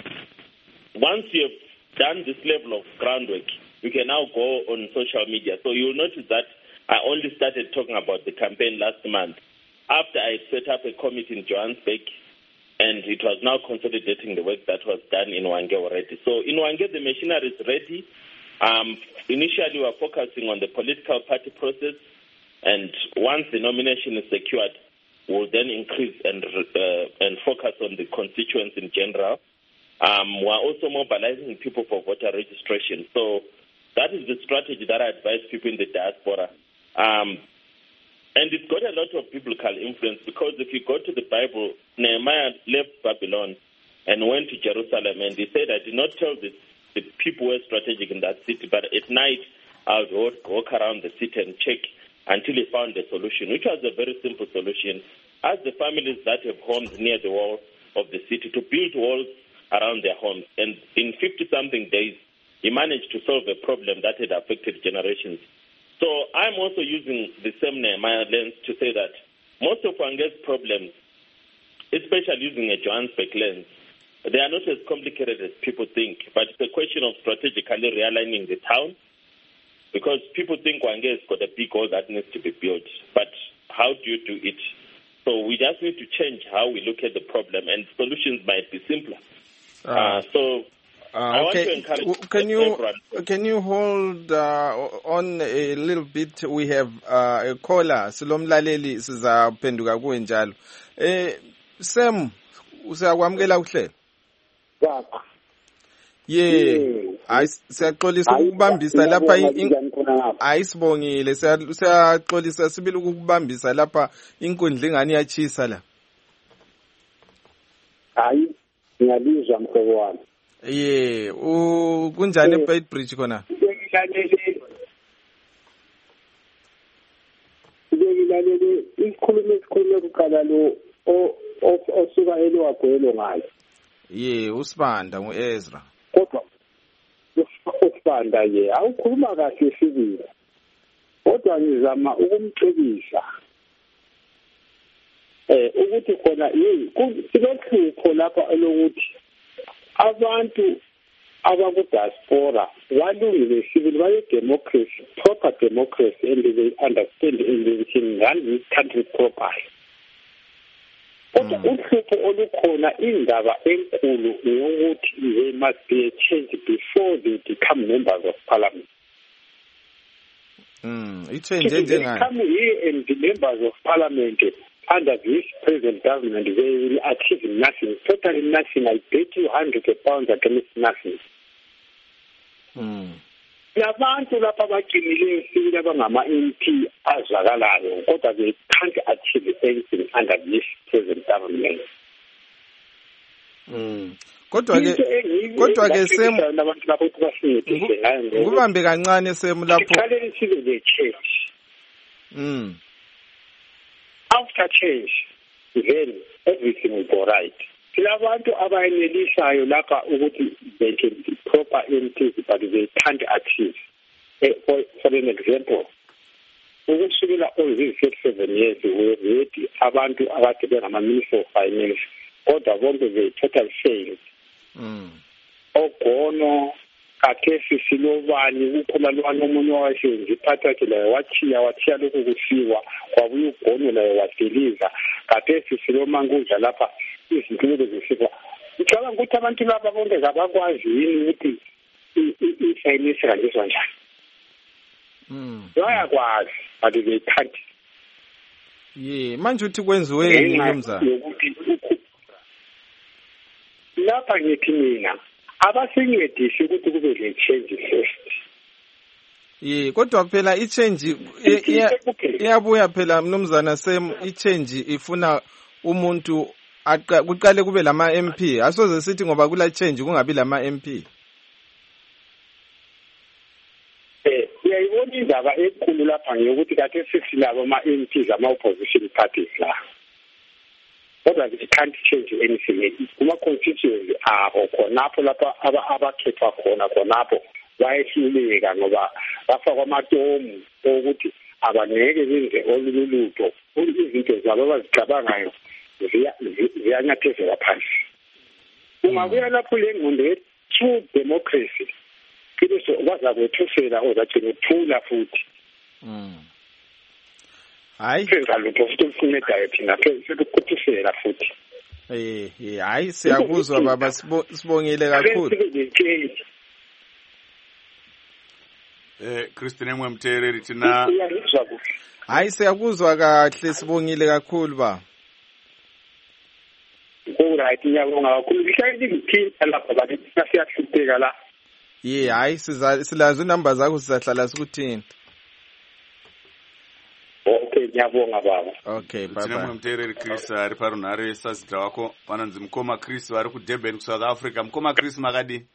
once you have done this level of groundwork, you can now go on social media. So you'll notice that I only started talking about the campaign last month after I set up a committee in Johannesburg, and it was now consolidating the work that was done in Hwange already. So in Hwange, the machinery is ready. Um, initially, we were focusing on the political party process, and once the nomination is secured, we'll then increase and uh, and focus on the constituents in general. Um, we're also mobilizing people for voter registration. So that is the strategy that I advise people in the diaspora. Um, and it's got a lot of biblical influence, because if you go to the Bible, Nehemiah left Babylon and went to Jerusalem, and he said, I did not tell the, the people were strategic in that city, but at night I would walk, walk around the city and check until he found a solution, which was a very simple solution. Ask the families that have homes near the wall of the city to build walls around their homes. And in fifty-something days, he managed to solve a problem that had affected generations. So I'm also using the same Nehemiah lens to say that most of Hwange's problems, especially using a Johannesburg lens, they are not as complicated as people think, but it's a question of strategically realigning the town, because people think Hwange has got a big hole that needs to be built, but how do you do it? So we just need to change how we look at the problem, and solutions might be simpler. Uh, uh, so uh, I want okay. to encourage can you everyone. Can you hold uh, on a little bit? We have uh, a caller. Silomlaleli sizaphenduka kuwe njalo. Eh, Sam, usakwamukela uhlelo? Baba. Ye, siyaxolisa ukubambisa lapha ayisibongile, siyaxolisa sibili ukubambisa lapha inkundla ingani yachisa la. Hayi, ngiyabizwa mhlobo wami. Ye, u kunjani eBeitbridge khona? Ngilalele isikhulumo esikhulume kuqala lo osuka eLwagwelo ngayo. Ye, uSibanda nguEzra. Kodwa usibanda ye awukhuluma kahle sibili, kodwa ngizama ukumcebisa eh ukuthi khona yini kulohlupho lapha elokuthi abantu abaku diaspora walungile sibili baye democracy, proper democracy, and they understand everything run this country properly. Kodwa uhlupho olukhona indaba enkulu ukuthi they must be a change before they become members of parliament. Mm, it change njengani? Come here and the members of parliament under this present government, they will achieve nothing, totally nothing. I bet you hundreds of pounds against nothing. Mm. Labantu lapha baqinileyo sibili abangama-M P azwakalayo, kodwa they can't achieve anything under this present government. Mm. Kodwa ke kodwa ke sem abantu lapho basincedise ngayo. Kubambe kancane sem lapho. Iqale sibe le change. Mm. After change, then everything will go right. Labantu abayenelisayo lapha ukuthi they can be proper M Ps, but they can't achieve. Uh, for, for an example, ukusukela all these thirty-seven years, we had abantu abade bengama-Minister of Finance, kodwa bonke they total failed. Mm. Ogono, kakhesi silobani, kukhona lwana omunye wasenza iphatha yakhe layo wathiya wathiya lokhu kufiwa, kwabuye ugono layo wadeliza, kakhesi silomangudla lapha izinto zisifa. Ngicabanga ukuthi abantu laba bonke abakwazi yini ukuthi i-finance kanjiswa njani. Mm. Bayakwazi, but they can't. Ye, manje uthi kwenziweni mnumzana? Lapha ngithi mina abasincedise ukuthi kube le change first. Ye, kodwa phela i-change iyabuya phela mnumzana Sam, i-change ifuna umuntu kuqale kube lama M P asoze sithi ngoba kula change kungabi lama M P. Eh uyayibona indaba enkulu lapha ngeyokuthi kade sisilabo ama-M Ps ama-opposition parties la. Kodwa it can't change anything. Kuma-constituency abo khonapho lapha abakhethwa khona khonapho bayehluleka ngoba bafakwa amatomu ukuthi abangeke benze olulutho. Izinto zabo abazicabangayo ziyanyathezela phansi. Ungabuya lapho le ngqondo true democracy kiliso bazakwethusela ozagcina uthula futhi. Mm. Hayi senza lutho futhi ufunekayo thina sekukuthusela futhi. Eh eh hayi siyakuzwa baba sibongile kakhulu. Eh Christine Mwemtereri thina hayi siyakuzwa kahle sibongile kakhulu ba. Alright ngiyabonga kakhulu ngihlale ngithinta lapha bathi siyahlupheka la. Yeah hayi siza silazo inamba zakho sizahlala sikuthinta. Okay ngiyabonga baba. Okay bye bye. Mwemtereri Chris ari parunhare sazidra wako vananzi Mukoma Chris vari ku Durban ku South Africa. Mukoma Chris makadi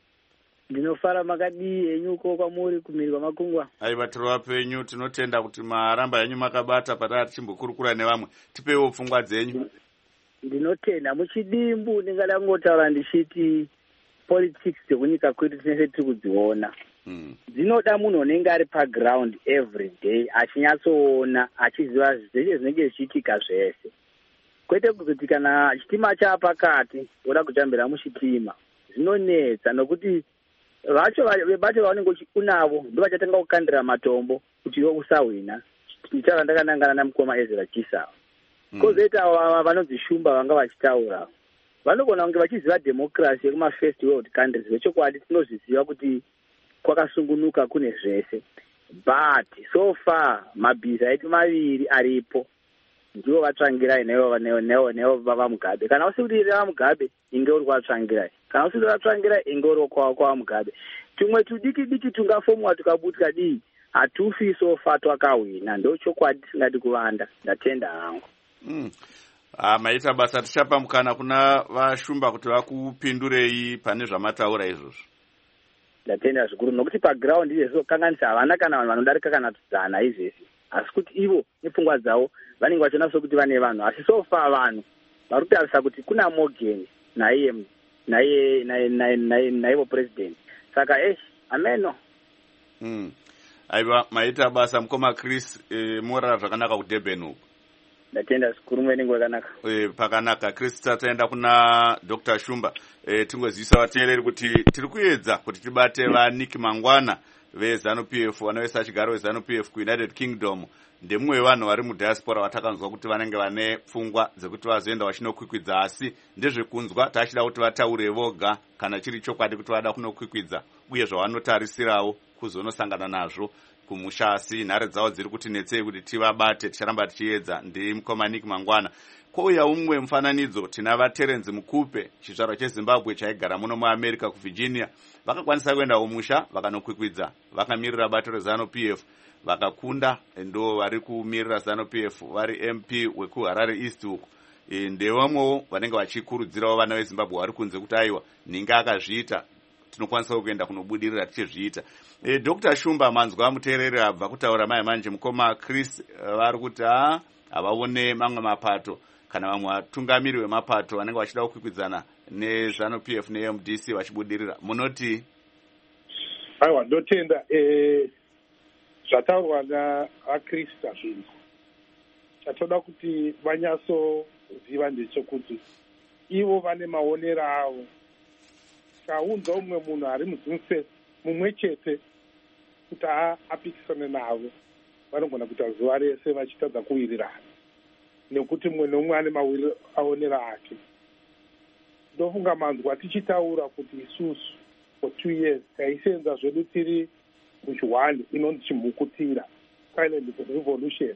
ndinofara makadi enyuko kwamuri kumiri kwamakungwa. Ai vatoro vapenyu tinotenda kuti maramba yanyu makabata patata tichimbokurukura nevamwe tipewo pfungwa dzenyu. Ndinotenda muchidimbu ndingada ngotaura ndichiti politics dzekunyika kwedu tinenge tiri kudziona. Dzinoda munhu unenge ari paground every day achinyatsoona achiziva zveshe zvinenge zvichiitika zvese. Kwete kuzoti kana chitima chaapakati voda kutambira muchitima zvinonetsa nokuti vacho vacho vavanenge unavo ndo vachatanga kukandira matombo kuti iwe usahwina. Ndichava ndakanangana namukoma Ezra Chisava. Kozoita vanodzishumba vanga vachitaura vanogona kunge vachiziva democracy yekuma first world countries vechokwadi tinozviziva kuti kwakasungunuka kune zvese, but so far mabhiza edu maviri aripo ndivo vatsvangirai nevo vava Mugabe. Kana usiri vava Mugabe inge uri kwatsvangirai, kana usiri vatsvangirai inge uri kwava Mugabe. Tumwe tudiki diki tungafomwa tukabutka dii hatufi so far twakahwina, ndo chokwadi tisingadi kuvanda. Ndatenda hangu. Mm. Ah, maita basa tichapa mukana kuna vashumba kuti vakupindurei pane zvamataura izvozvo. Ndatenda zvikuru nokuti paground izvezvo kanganisa havana kana vanhu vanodarika kana tudzana izvesi, asi kuti ivo nepfungwa dzavo vanenge vachiona sokuti vane vanhu, asi so far vanhu vari kutarisa kuti kuna Morgan naiye naiye naiye naivo president. Saka eh ameno. Mm. Aiva maita basa Mukoma Chris eh, morara zvakanaka ku Durban uko. Ndatenda zvikuru mwenenge wakanaka. Eh pakanaka Chris tataenda kuna Doctor Shumba eh tingozivisa vateereri kuti tiri kuedza kuti tibate vaNick Mangwana veZanu P F vanovesa chigaro veZanu P F ku United Kingdom. Ndemwe vanhu vari mudiaspora vatakanzwa kuti vanenge vane pfungwa dzekuti vazoenda vachinokwikwidza, asi ndezvekunzwa tachida kuti vataure voga kana chiri chokwadi kuti vada kunokwikwidza uye zvavanotarisirawo kuzonosangana nazvo kumushasi. Nhare dzavo dziri kuti netsei kuti tivabate, ticharamba tichiedza. Ndi Mukoma Nick Mangwana. Kwouya umwe mufananidzo tina vaTerence Mukupe chizvarwa cheZimbabwe chaigara muno muAmerica kuVirginia. Vakakwanisa kuenda kumusha vakanokwikwidza, vakamirira bato reZanu P F vakakunda, ndo vari kumirira ZANU P F vari M P wekuHarare East uko. E, ndevamwewo vanenge vachikurudzirawo vana veZimbabwe vari kunze kuti aiwa ninga akazviita tinokwanisa kuenda kunobudirira tichizviita. E, Doctor Shumba manzwa muteereri abva kutaura mai manje Mukoma Chris uh, vari kuti ha havaone mamwe mapato kana vamwe vatungamiri vemapato vanenge vachida kukwikwidza neZanu P F neM D C vachibudirira. Munoti? Aiwa ndotenda eh zvataurwa naChrista zvinhu chatoda kuti vanyasoziva ndechekuti ivo vane maonero avo. Kaunza umwe munhu ari muZimfest mumwe chete kuti apikisane navo vanogona kuita zuva rese vachitadza kuwirirana nekuti mumwe nomumwe ane maonero ake. Ndofunga manzwa tichitaura kuti isusu for two years taisenza zvedu tiri muchihwani inonzi chimhukutira, silent revolution.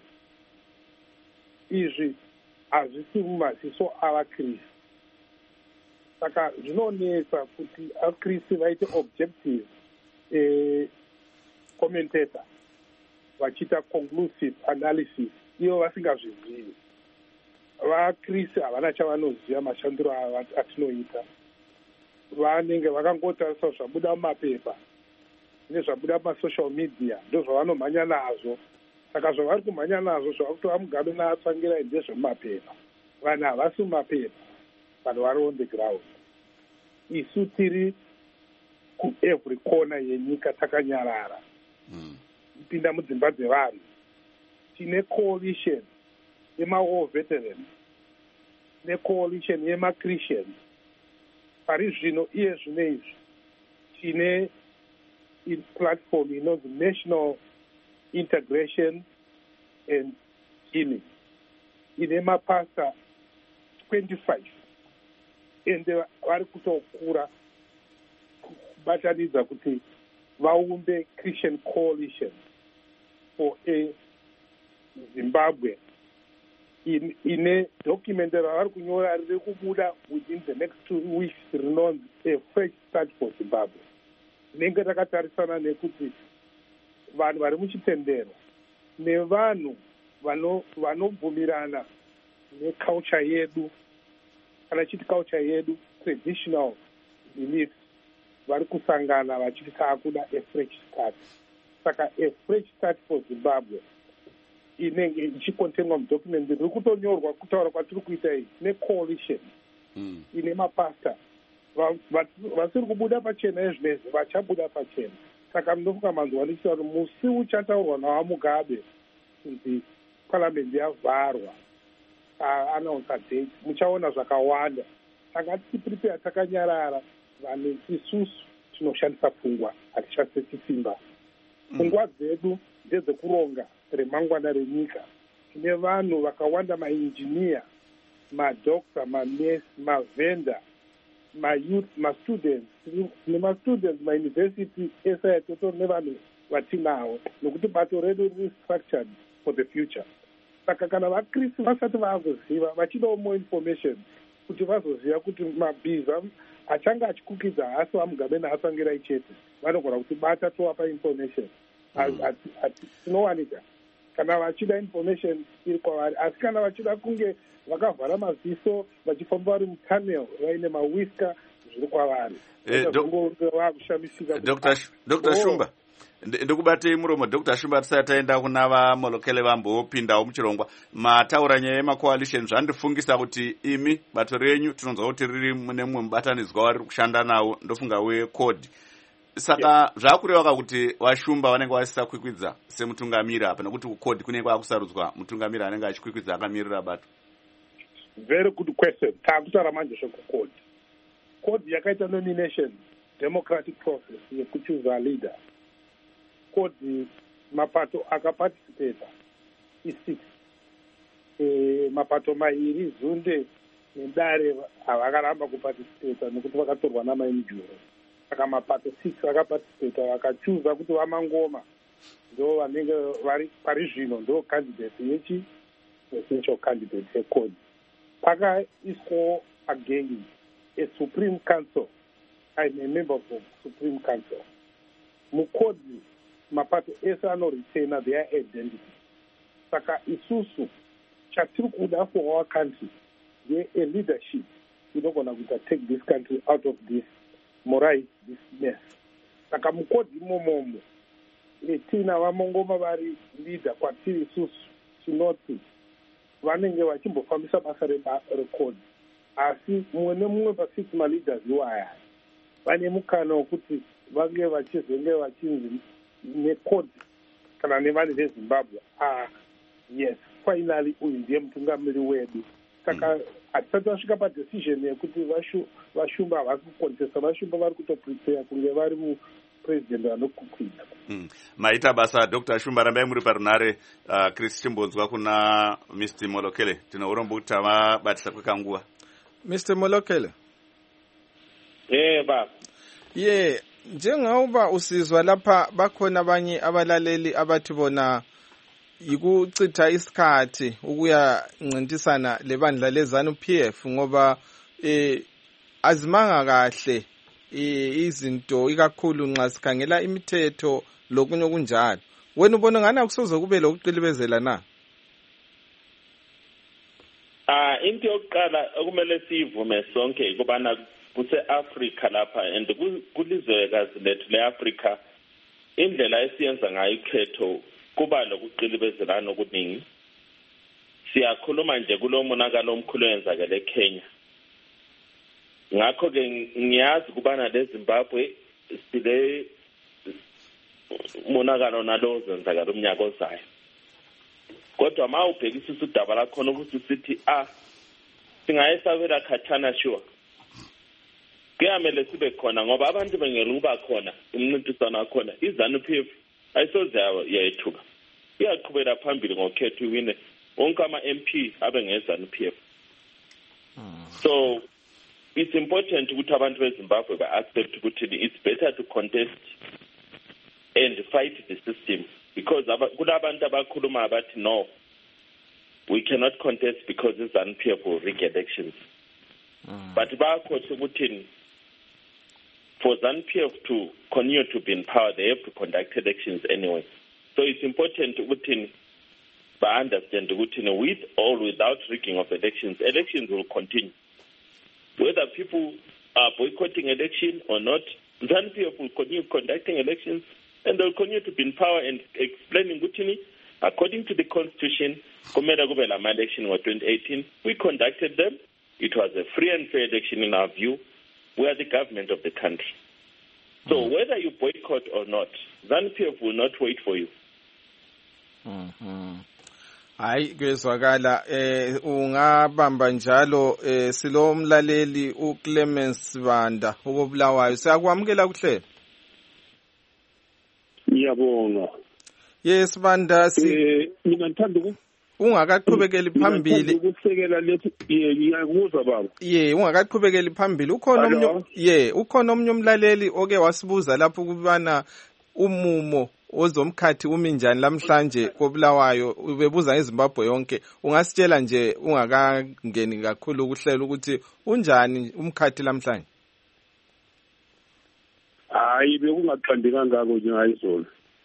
Izvi hazvisi mumaziso avaKristu. Saka zvinonetsa kuti aKristu vaite objective eh, commentator vachiita conclusive analysis ivo vasingazvizivi. vakrisi havana chavanoziva mashandiro atinoita. Vanenge vakangotarisa zvabuda mumapepa nezvabuda mumasocial media ndozvavanomhanya nazvo. Saka zvavari kumhanya nazvo zvakutova Mugabe naTsangirai ndezvemumapepa. Vanhu havasi mumapepa, vanhu vari on the ground. Isu tiri kuevery corner yenyika takanyarara. Kupinda mudzimba dzevanhu. Tine coalition yema-war veterans necoalition yema-Christians. Pari zvino iye zvino izvi tine platform inonzi National Integration and Healing. Ine mapasta twenty-five. Ende vari kutokura kubatanidza kuti vaumbe Christian Coalition for a Zimbabwe. In, ine document ravari kunyora riri kubuda within the next two weeks rinonzi a fresh start for Zimbabwe. Nenge takatarisana nekuti vanhu vari muchitendero nevanhu vanobvumirana neculture yedu, kana chiti culture yedu, traditional beliefs, vari kusangana vachiti taakuda a fresh start. Saka a fresh start for Zimbabwe inenge ichikontenwa mudocument riri kutonyorwa kutaura kwatiri kuita iyi necoalition mm. ine mapasta vasiri kubuda pachena ezvinezvi vachabuda pachena. Saka munofunga manzwa ndichita kuti musi uchataurwa nawaMugabe kunzi parliamendi yavharwa announce date muchaona zvakawanda. Saka tiprepare takanyarara vanhu isusu tinoshandisa pfungwa hatichishandisi simba. Pfungwa dzedu ndedzekuronga remangwana renyika. Tine vanhu vakawanda, mainjiniya, madoctor, manesi, mavenda, mayouth, mastudents, nemastudents mauniversity ese atotori nevanhu vatinawo nokuti bato redu riri structured for the future. Saka kana vakrisi vasati vazoziva vachidawo more information kuti vazoziva kuti mabhiza achanga achikukidza haasi waMugabe naTsangirai chete, vanogona kuti bata tovapa information tinowanika kana vachida information iri kwavari. Asi kana vachida kunge vakavhara maziso vachifamba vari mutunnel vaine mawiska zviri kwavari vakushamisika. Dr Shumba, ndikubatei muromo. Dr Shumba, tisati taenda kuna vaMolokele vambopindawo muchirongwa, mataura nyaya yemacoalition, zvandifungisa kuti imi bato renyu tinonzwa kuti riri mune mumwe mubatanidzwa wariri kushanda nawo, ndofunga wecode. Saka yeah. Zvakureva kuti vashumba vanenge vasisa kwikwidza semutungamiri apa, nekuti kucode kunenge kwakusarudzwa mutungamiri anenge achikwikwidza akamirira bato. Very good question. Taakutaura manje zvekucode. Code yakaita nomination, democratic process yekuchuza leader. Code mapato akaparticipata isix. E, mapato mairi Zunde neDare avakaramba kuparticipata nekuti vakatorwa namainjuro. Saka mapato six akaparticipata vakachuza kuti vaMangoma ndo vanenge vari pari zvino ndo candidate yechi essential candidate yecode. Pakaiswawo again a Supreme Council. I'm a member of the Supreme Council. Mukode mapato ese anoretaina their identity. Saka isusu chatiri kuda for our country a leadership inogona kuita take this country out of this morai, this mess. Saka mukode imomomo etina vaMangoma vari leader kwatiri isusu tinoti vanenge vachimbofambisa basa recode. Asi mumwe nemumwe pasix maleaders iwaya vane mukana wekuti vange vachizenge vachinzi necode kana nevanhu veZimbabwe, ah yes, finally uyu ndiye mutungamiri wedu. Saka hatisati vasvika padecision yekuti vashumba havasi kukontesta, vashumba vari kutoprepare kunge vari mupresident vanokukwidza. Mm. Maita basa Dr Shumba, rambai muri parunare. uh, Chris Chimbonzwa kuna Mister Molokele tinourombo kuti tavabatisa kwekanguva. Mister Molokele. Yeah, baba. Yeah, njengoba usizwa lapha bakhona abanye abalaleli abathi bona yikuchitha isikhathi ukuya ncintisana lebandla lezanu P F ngoba eh azimanga kahle izinto ikakhulu nxa sikhangela imithetho lokunye okunjalo. Wena ubona ngani akusoze kube lokuqilibezela na? Ah, into yokuqala okumele siyivume sonke ukubana kuse-Afrika lapha and kulizwekazi lethu le-Afrika indlela esiyenza ngayo ikhetho kuba lokuqilibezelana okuningi. Siyakhuluma nje kulo monakalo omkhulu owenzakele eKenya. Ngakho-ke ngiyazi kubana leZimbabwe sile monakalo nalo ozenzakala umnyaka ozayo. Kodwa ma ubhekisisa udaba lakhona ukuthi sithi ah singayesabela khathana sure. Kuyamele sibe khona ngoba abantu bengeluba khona umncintiswana khona iZANU-P F ayisoze yayethuka. Iyaqhubela phambili ngokhetho iwine wonke ama-M P abe ngeZANU-P F. So it's important ukuthi abantu beZimbabwe ba-accept ukuthi it's better to contest and fight the system because kulabantu abakhuluma abathi no, we cannot contest because the ZANU-P F will rig elections. Mm. But bakhohle ukuthi for ZANU-P F to continue to be in power, they have to conduct elections anyway. So it's important ukuthi ba understand ukuthi with or without rigging of elections, elections will continue. Whether people are boycotting election or not, ZANU-P F will continue conducting elections and they'll continue to be in power and explaining ukuthi according to the constitution, kumele kube lama election in twenty eighteen, we conducted them. It was a free and fair election in our view. We are the government of the country. So mm-hmm. whether you boycott or not, ZANU-P F will not wait for you. Mhm. Hayi kwezwakala eh ungabamba njalo eh silo umlaleli uClemens Banda ukubulawayo. Siyakwamukela kuhle. Ngiyabonga. Yes Banda si eh mina ngithanda uku ungakaqhubekeli phambili ukusekela lethi ngiyakuzwa baba. Ye ungakaqhubekeli phambili ukhona omnye ye ukhona omnye umlaleli oke wasibuza lapho kubana umumo ozomkhathi umi njani lamhlanje kobulawayo ubebuza ngeZimbabwe yonke ungasitshela nje ungakangeni kakhulu ukuhlela ukuthi unjani umkhathi lamhlanje. Hayi bekungaqandi kangako nje ngayizolo.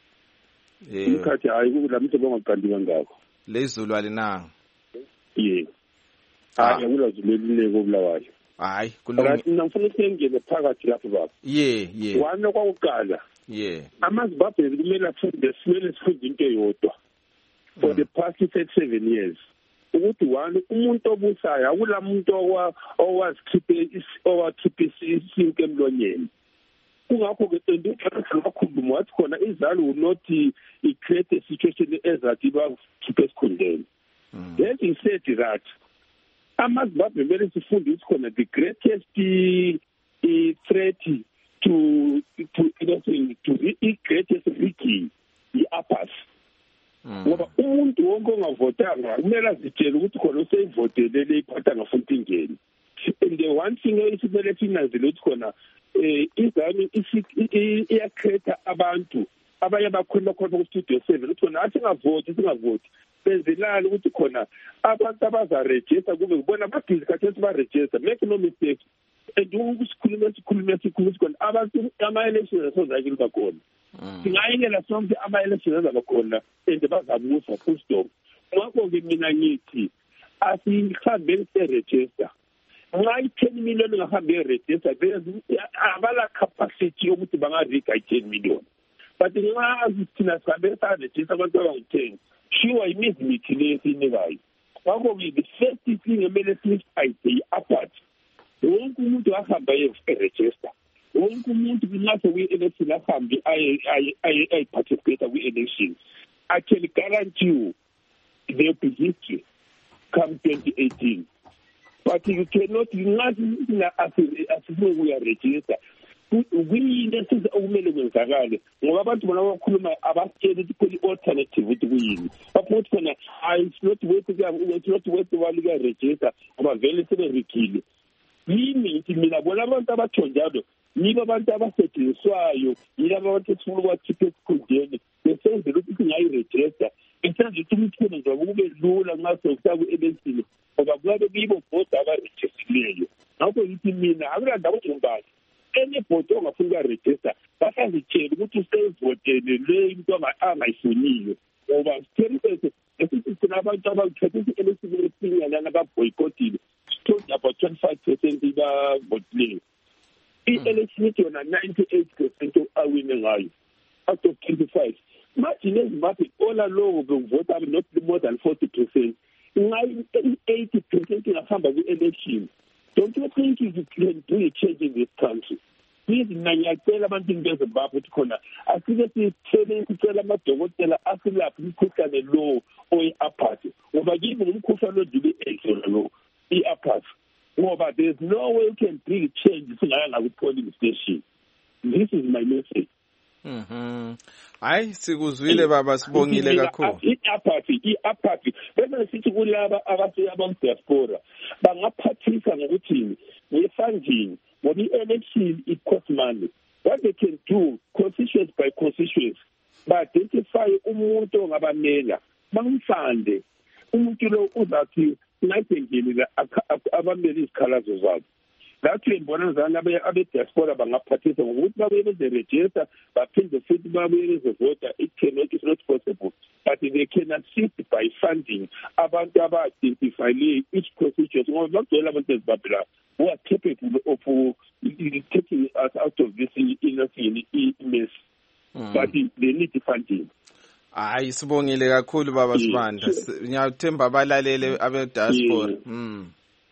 Eh umkhathi hayi kulamhla bengaqandi kangako. Lezulu alinanga. Ye. Hayi kulazulelile kobulawayo. Hayi kulungile. Mina ngifuna ukungena phakathi lapho baba. Ye ye. Wani kwakuqala. Yeah. AmaZimbabwe kumele afunde simele sifunde into eyodwa for the past thirty-seven years. Ukuthi wani umuntu obusayo akulamuntu owazikhiphe owakhiphe isinke emlonyeni. Kungakho ke into lokhuluma wathi khona iZANU will not create a situation ezathi bakhiphe esikhundleni. Then he said that AmaZimbabwe kumele sifunde ukuthi khona the greatest threat to to anything to the greatest rigging the uppers. Ngoba umuntu wonke ongavotanga kumele azitshele ukuthi khona useyivotele le iphatha ngafuthi ingeni. And the one thing esimele sinazile ukuthi khona eh iZANU iyacreate abantu abanye bakhona khona ku studio seven ukuthi khona athi ngavoti singavoti benzelana ukuthi khona abantu abaza register kube kubona ababhizi kathi ba register, make no mistake. And ukusikhuluma sikhuluma sikhuluma khona abantu ama-elections asozakile bakhona singayekela sonke ama-elections azabakhona and bazabusa full stop. Ngakho-ke mina ngithi asihambeni se-register nxa i-ten million ngahambe e-register abala capacity yokuthi bangariga i-ten million but nxa thina sihambe sa-register abantu abangu-ten sure imizi mithi le esiyinikayo. Ngakho-ke the first thing emele siyifight yi-apart. Wonke umuntu ahamba e-register, wonke umuntu kunase kwi-election ahambe ayi-participate kwi-election. I can guarantee you there will be history come twenty eighteen. But you cannot, asifune kuya-register. Kuyini esize okumele kwenzakale ngoba abantu bona bakhuluma abasitshela ukuthi kuli-alternative ukuthi kuyini. Bafuna ukuthi khona it's not worth it's not worth while kuya-register ngoba vele seberigile. Yini ngithi mina bona abantu abathonjalo yibo abantu abasetshenziswayo yilabo abantu esifuna ukwakhipha esikhundleni besenzela ukuthi ngayi-register besenzela ukuthi umthuno njengoba kube lula nxa sekusaku-election ngoba kulabe kuyibo bhodi abarejisileyo. Ngakho ngithi mina akulanda ukuthi ngibani enye bhodi ongafuni ukuya-register basazitshela ukuthi useyivotele le into angayifuniyo ngoba sithelisese esithi thina abantu abakhetha i-election esinye lana baboycottile stood about twenty-five percent bavotile. I-election ithi yona ninety-eight percent awine ngayo out of twenty-five. Imagine eZimbabwe all along bekuvota not more than forty percent. Ngayo eighty percent ingahamba kwi-election. Don't you think you can do a change in this country? Please, ngiyacela abantu beZimbabwe ukuthi khona asike sithele sicela amadokotela asilapha imikhuhlane lo oyi-apathy ngoba kimi ngumkhuhlane odlule ezona lo i-apathy ngoba there's no way you can bring change singayanga ku-polling station. This is my message. Mhm. Hayi sikuzwile baba sibongile kakhulu. I-apathy i-apathy bese sithi kulaba abaseyaba diaspora bangaphathisa ngokuthi nge-funding ngoba i-election it costs money. What they can do constituency by constituency ba-identify umuntu ongabamela bamfande umuntu lo uzathi ngathi ngenile abamele izikhalazo zabo. That's when bonazana abe-diaspora bangaphathisa ngokuthi babuye bezeregister baphinde futhi babuye bezevota. It cannot, it's not possible. But they can assist by funding abantu aba-identify each constituency. Ngoba bakugcwele abantu eZimbabwe who are capable of uh, taking us out of this innocent mess. Mm. But they need the funding. Hayi sibongile kakhulu baba Sibanda. Ngiyathemba abalalele abe-diaspora. Mm.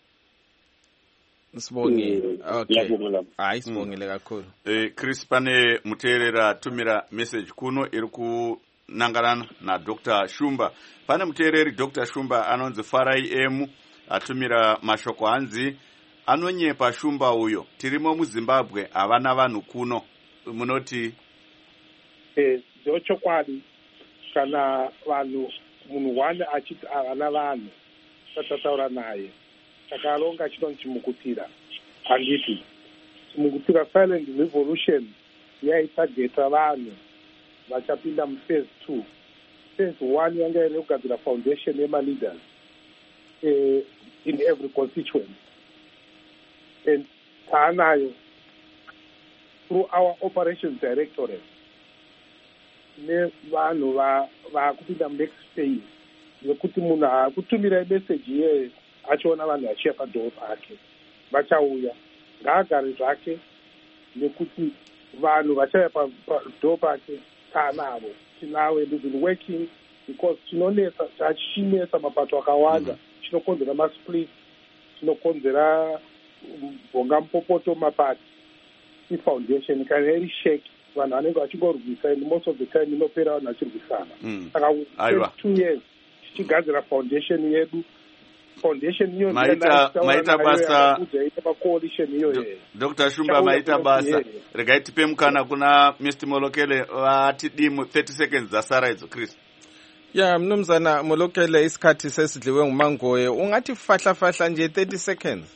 Sibongile. Okay. Hayi sibongile kakhulu. Eh Chris pane muteerera tumira message kuno iri kunangarana na Doctor Shumba. Pane muteereri Doctor Shumba anonzi Farai M atumira mashoko hanzi anonyepa Shumba uyo. Tirimo mu Zimbabwe avana vanhu kuno. Munoti eh docho kwadi kana vanhu munhu wani achiti avana vanhu tatataura naye takalonga chino chimukutira handiti chimukutira silent revolution yaitageta vanhu vachapinda muphase two. Phase one yanga ine kugadzira foundation yema-leaders eh, in every constituency, and taanayo through our operations directorate ne vanhu vakupinda next phase yekuti munhu akutumira message ye achiona vanhu vachiya padhoo pake vachauya ngaagare zvake nekuti vanhu vachauya padhoo pake taanavo tinavo, and we've been working because tinonetsa tachinetsa mapato akawanda chinokonzera masplit chinokonzera bhonga mupopoto mapati ifoundation kana iri shake vanhu vanenge vachingorwisa, and most of the time inopera vanhu vachirwisana. Saka two years tichigadzira foundation yedu. Foundation hiyo maita maita basa coalition hiyo. Doctor Shumba maita basa regai tipe mukana kuna Mister Molokele ati dimu thirty seconds zasara hizo Chris. Ya mnumzana Molokele isikhathi sesidliwe ngumangoye ungathi fahla fahla nje thirty seconds.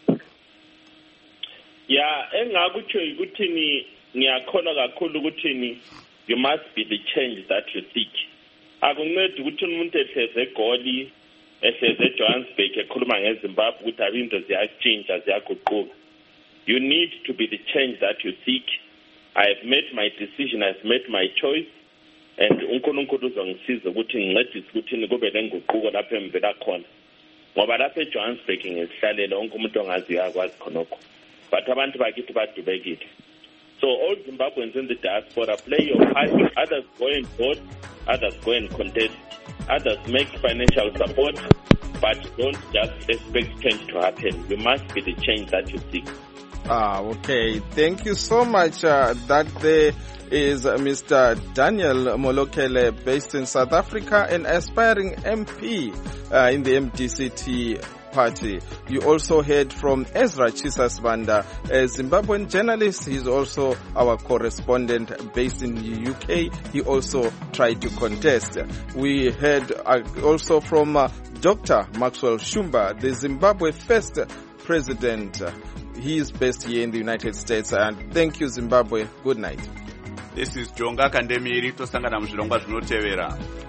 Ya engakutsho ukuthini ngiyakholwa kakhulu ukuthini you must be the change that you seek. Akuncedi ukuthi umuntu ehleze egoli ehleze eJohannesburg ekhuluma ngeZimbabwe ukuthi abinto ziyatshintsha ziyaguquka. You need to be the change that you seek. I have made my decision, I have made my choice, and uNkulunkulu uzongisiza ukuthi ngincedise ukuthi kube lenguquko lapho emvela khona. Ngoba lapha eJohannesburg ngesihlalela wonke umuntu ongaziyo akwazi khonokho. But abantu bakithi badubekile. So all Zimbabweans in the diaspora, play your part. Others go and vote, others go and contest, others make financial support, but don't just expect change to happen. You must be the change that you seek. Ah, okay. Thank you so much. Uh, that there is uh, Mister Daniel Molokele, based in South Africa, an aspiring M P uh, in the M D C T party. You also heard from Ezra Chisasvanda, a Zimbabwean journalist. He's also our correspondent based in the U K. He also tried to contest. We heard uh, also from uh, Doctor Maxwell Shumba, the Zimbabwe first president. He is based here in the United States. And thank you, Zimbabwe. Good night. This is Jonga Kandemiri to Sangana Mshilonga Zvinotevera.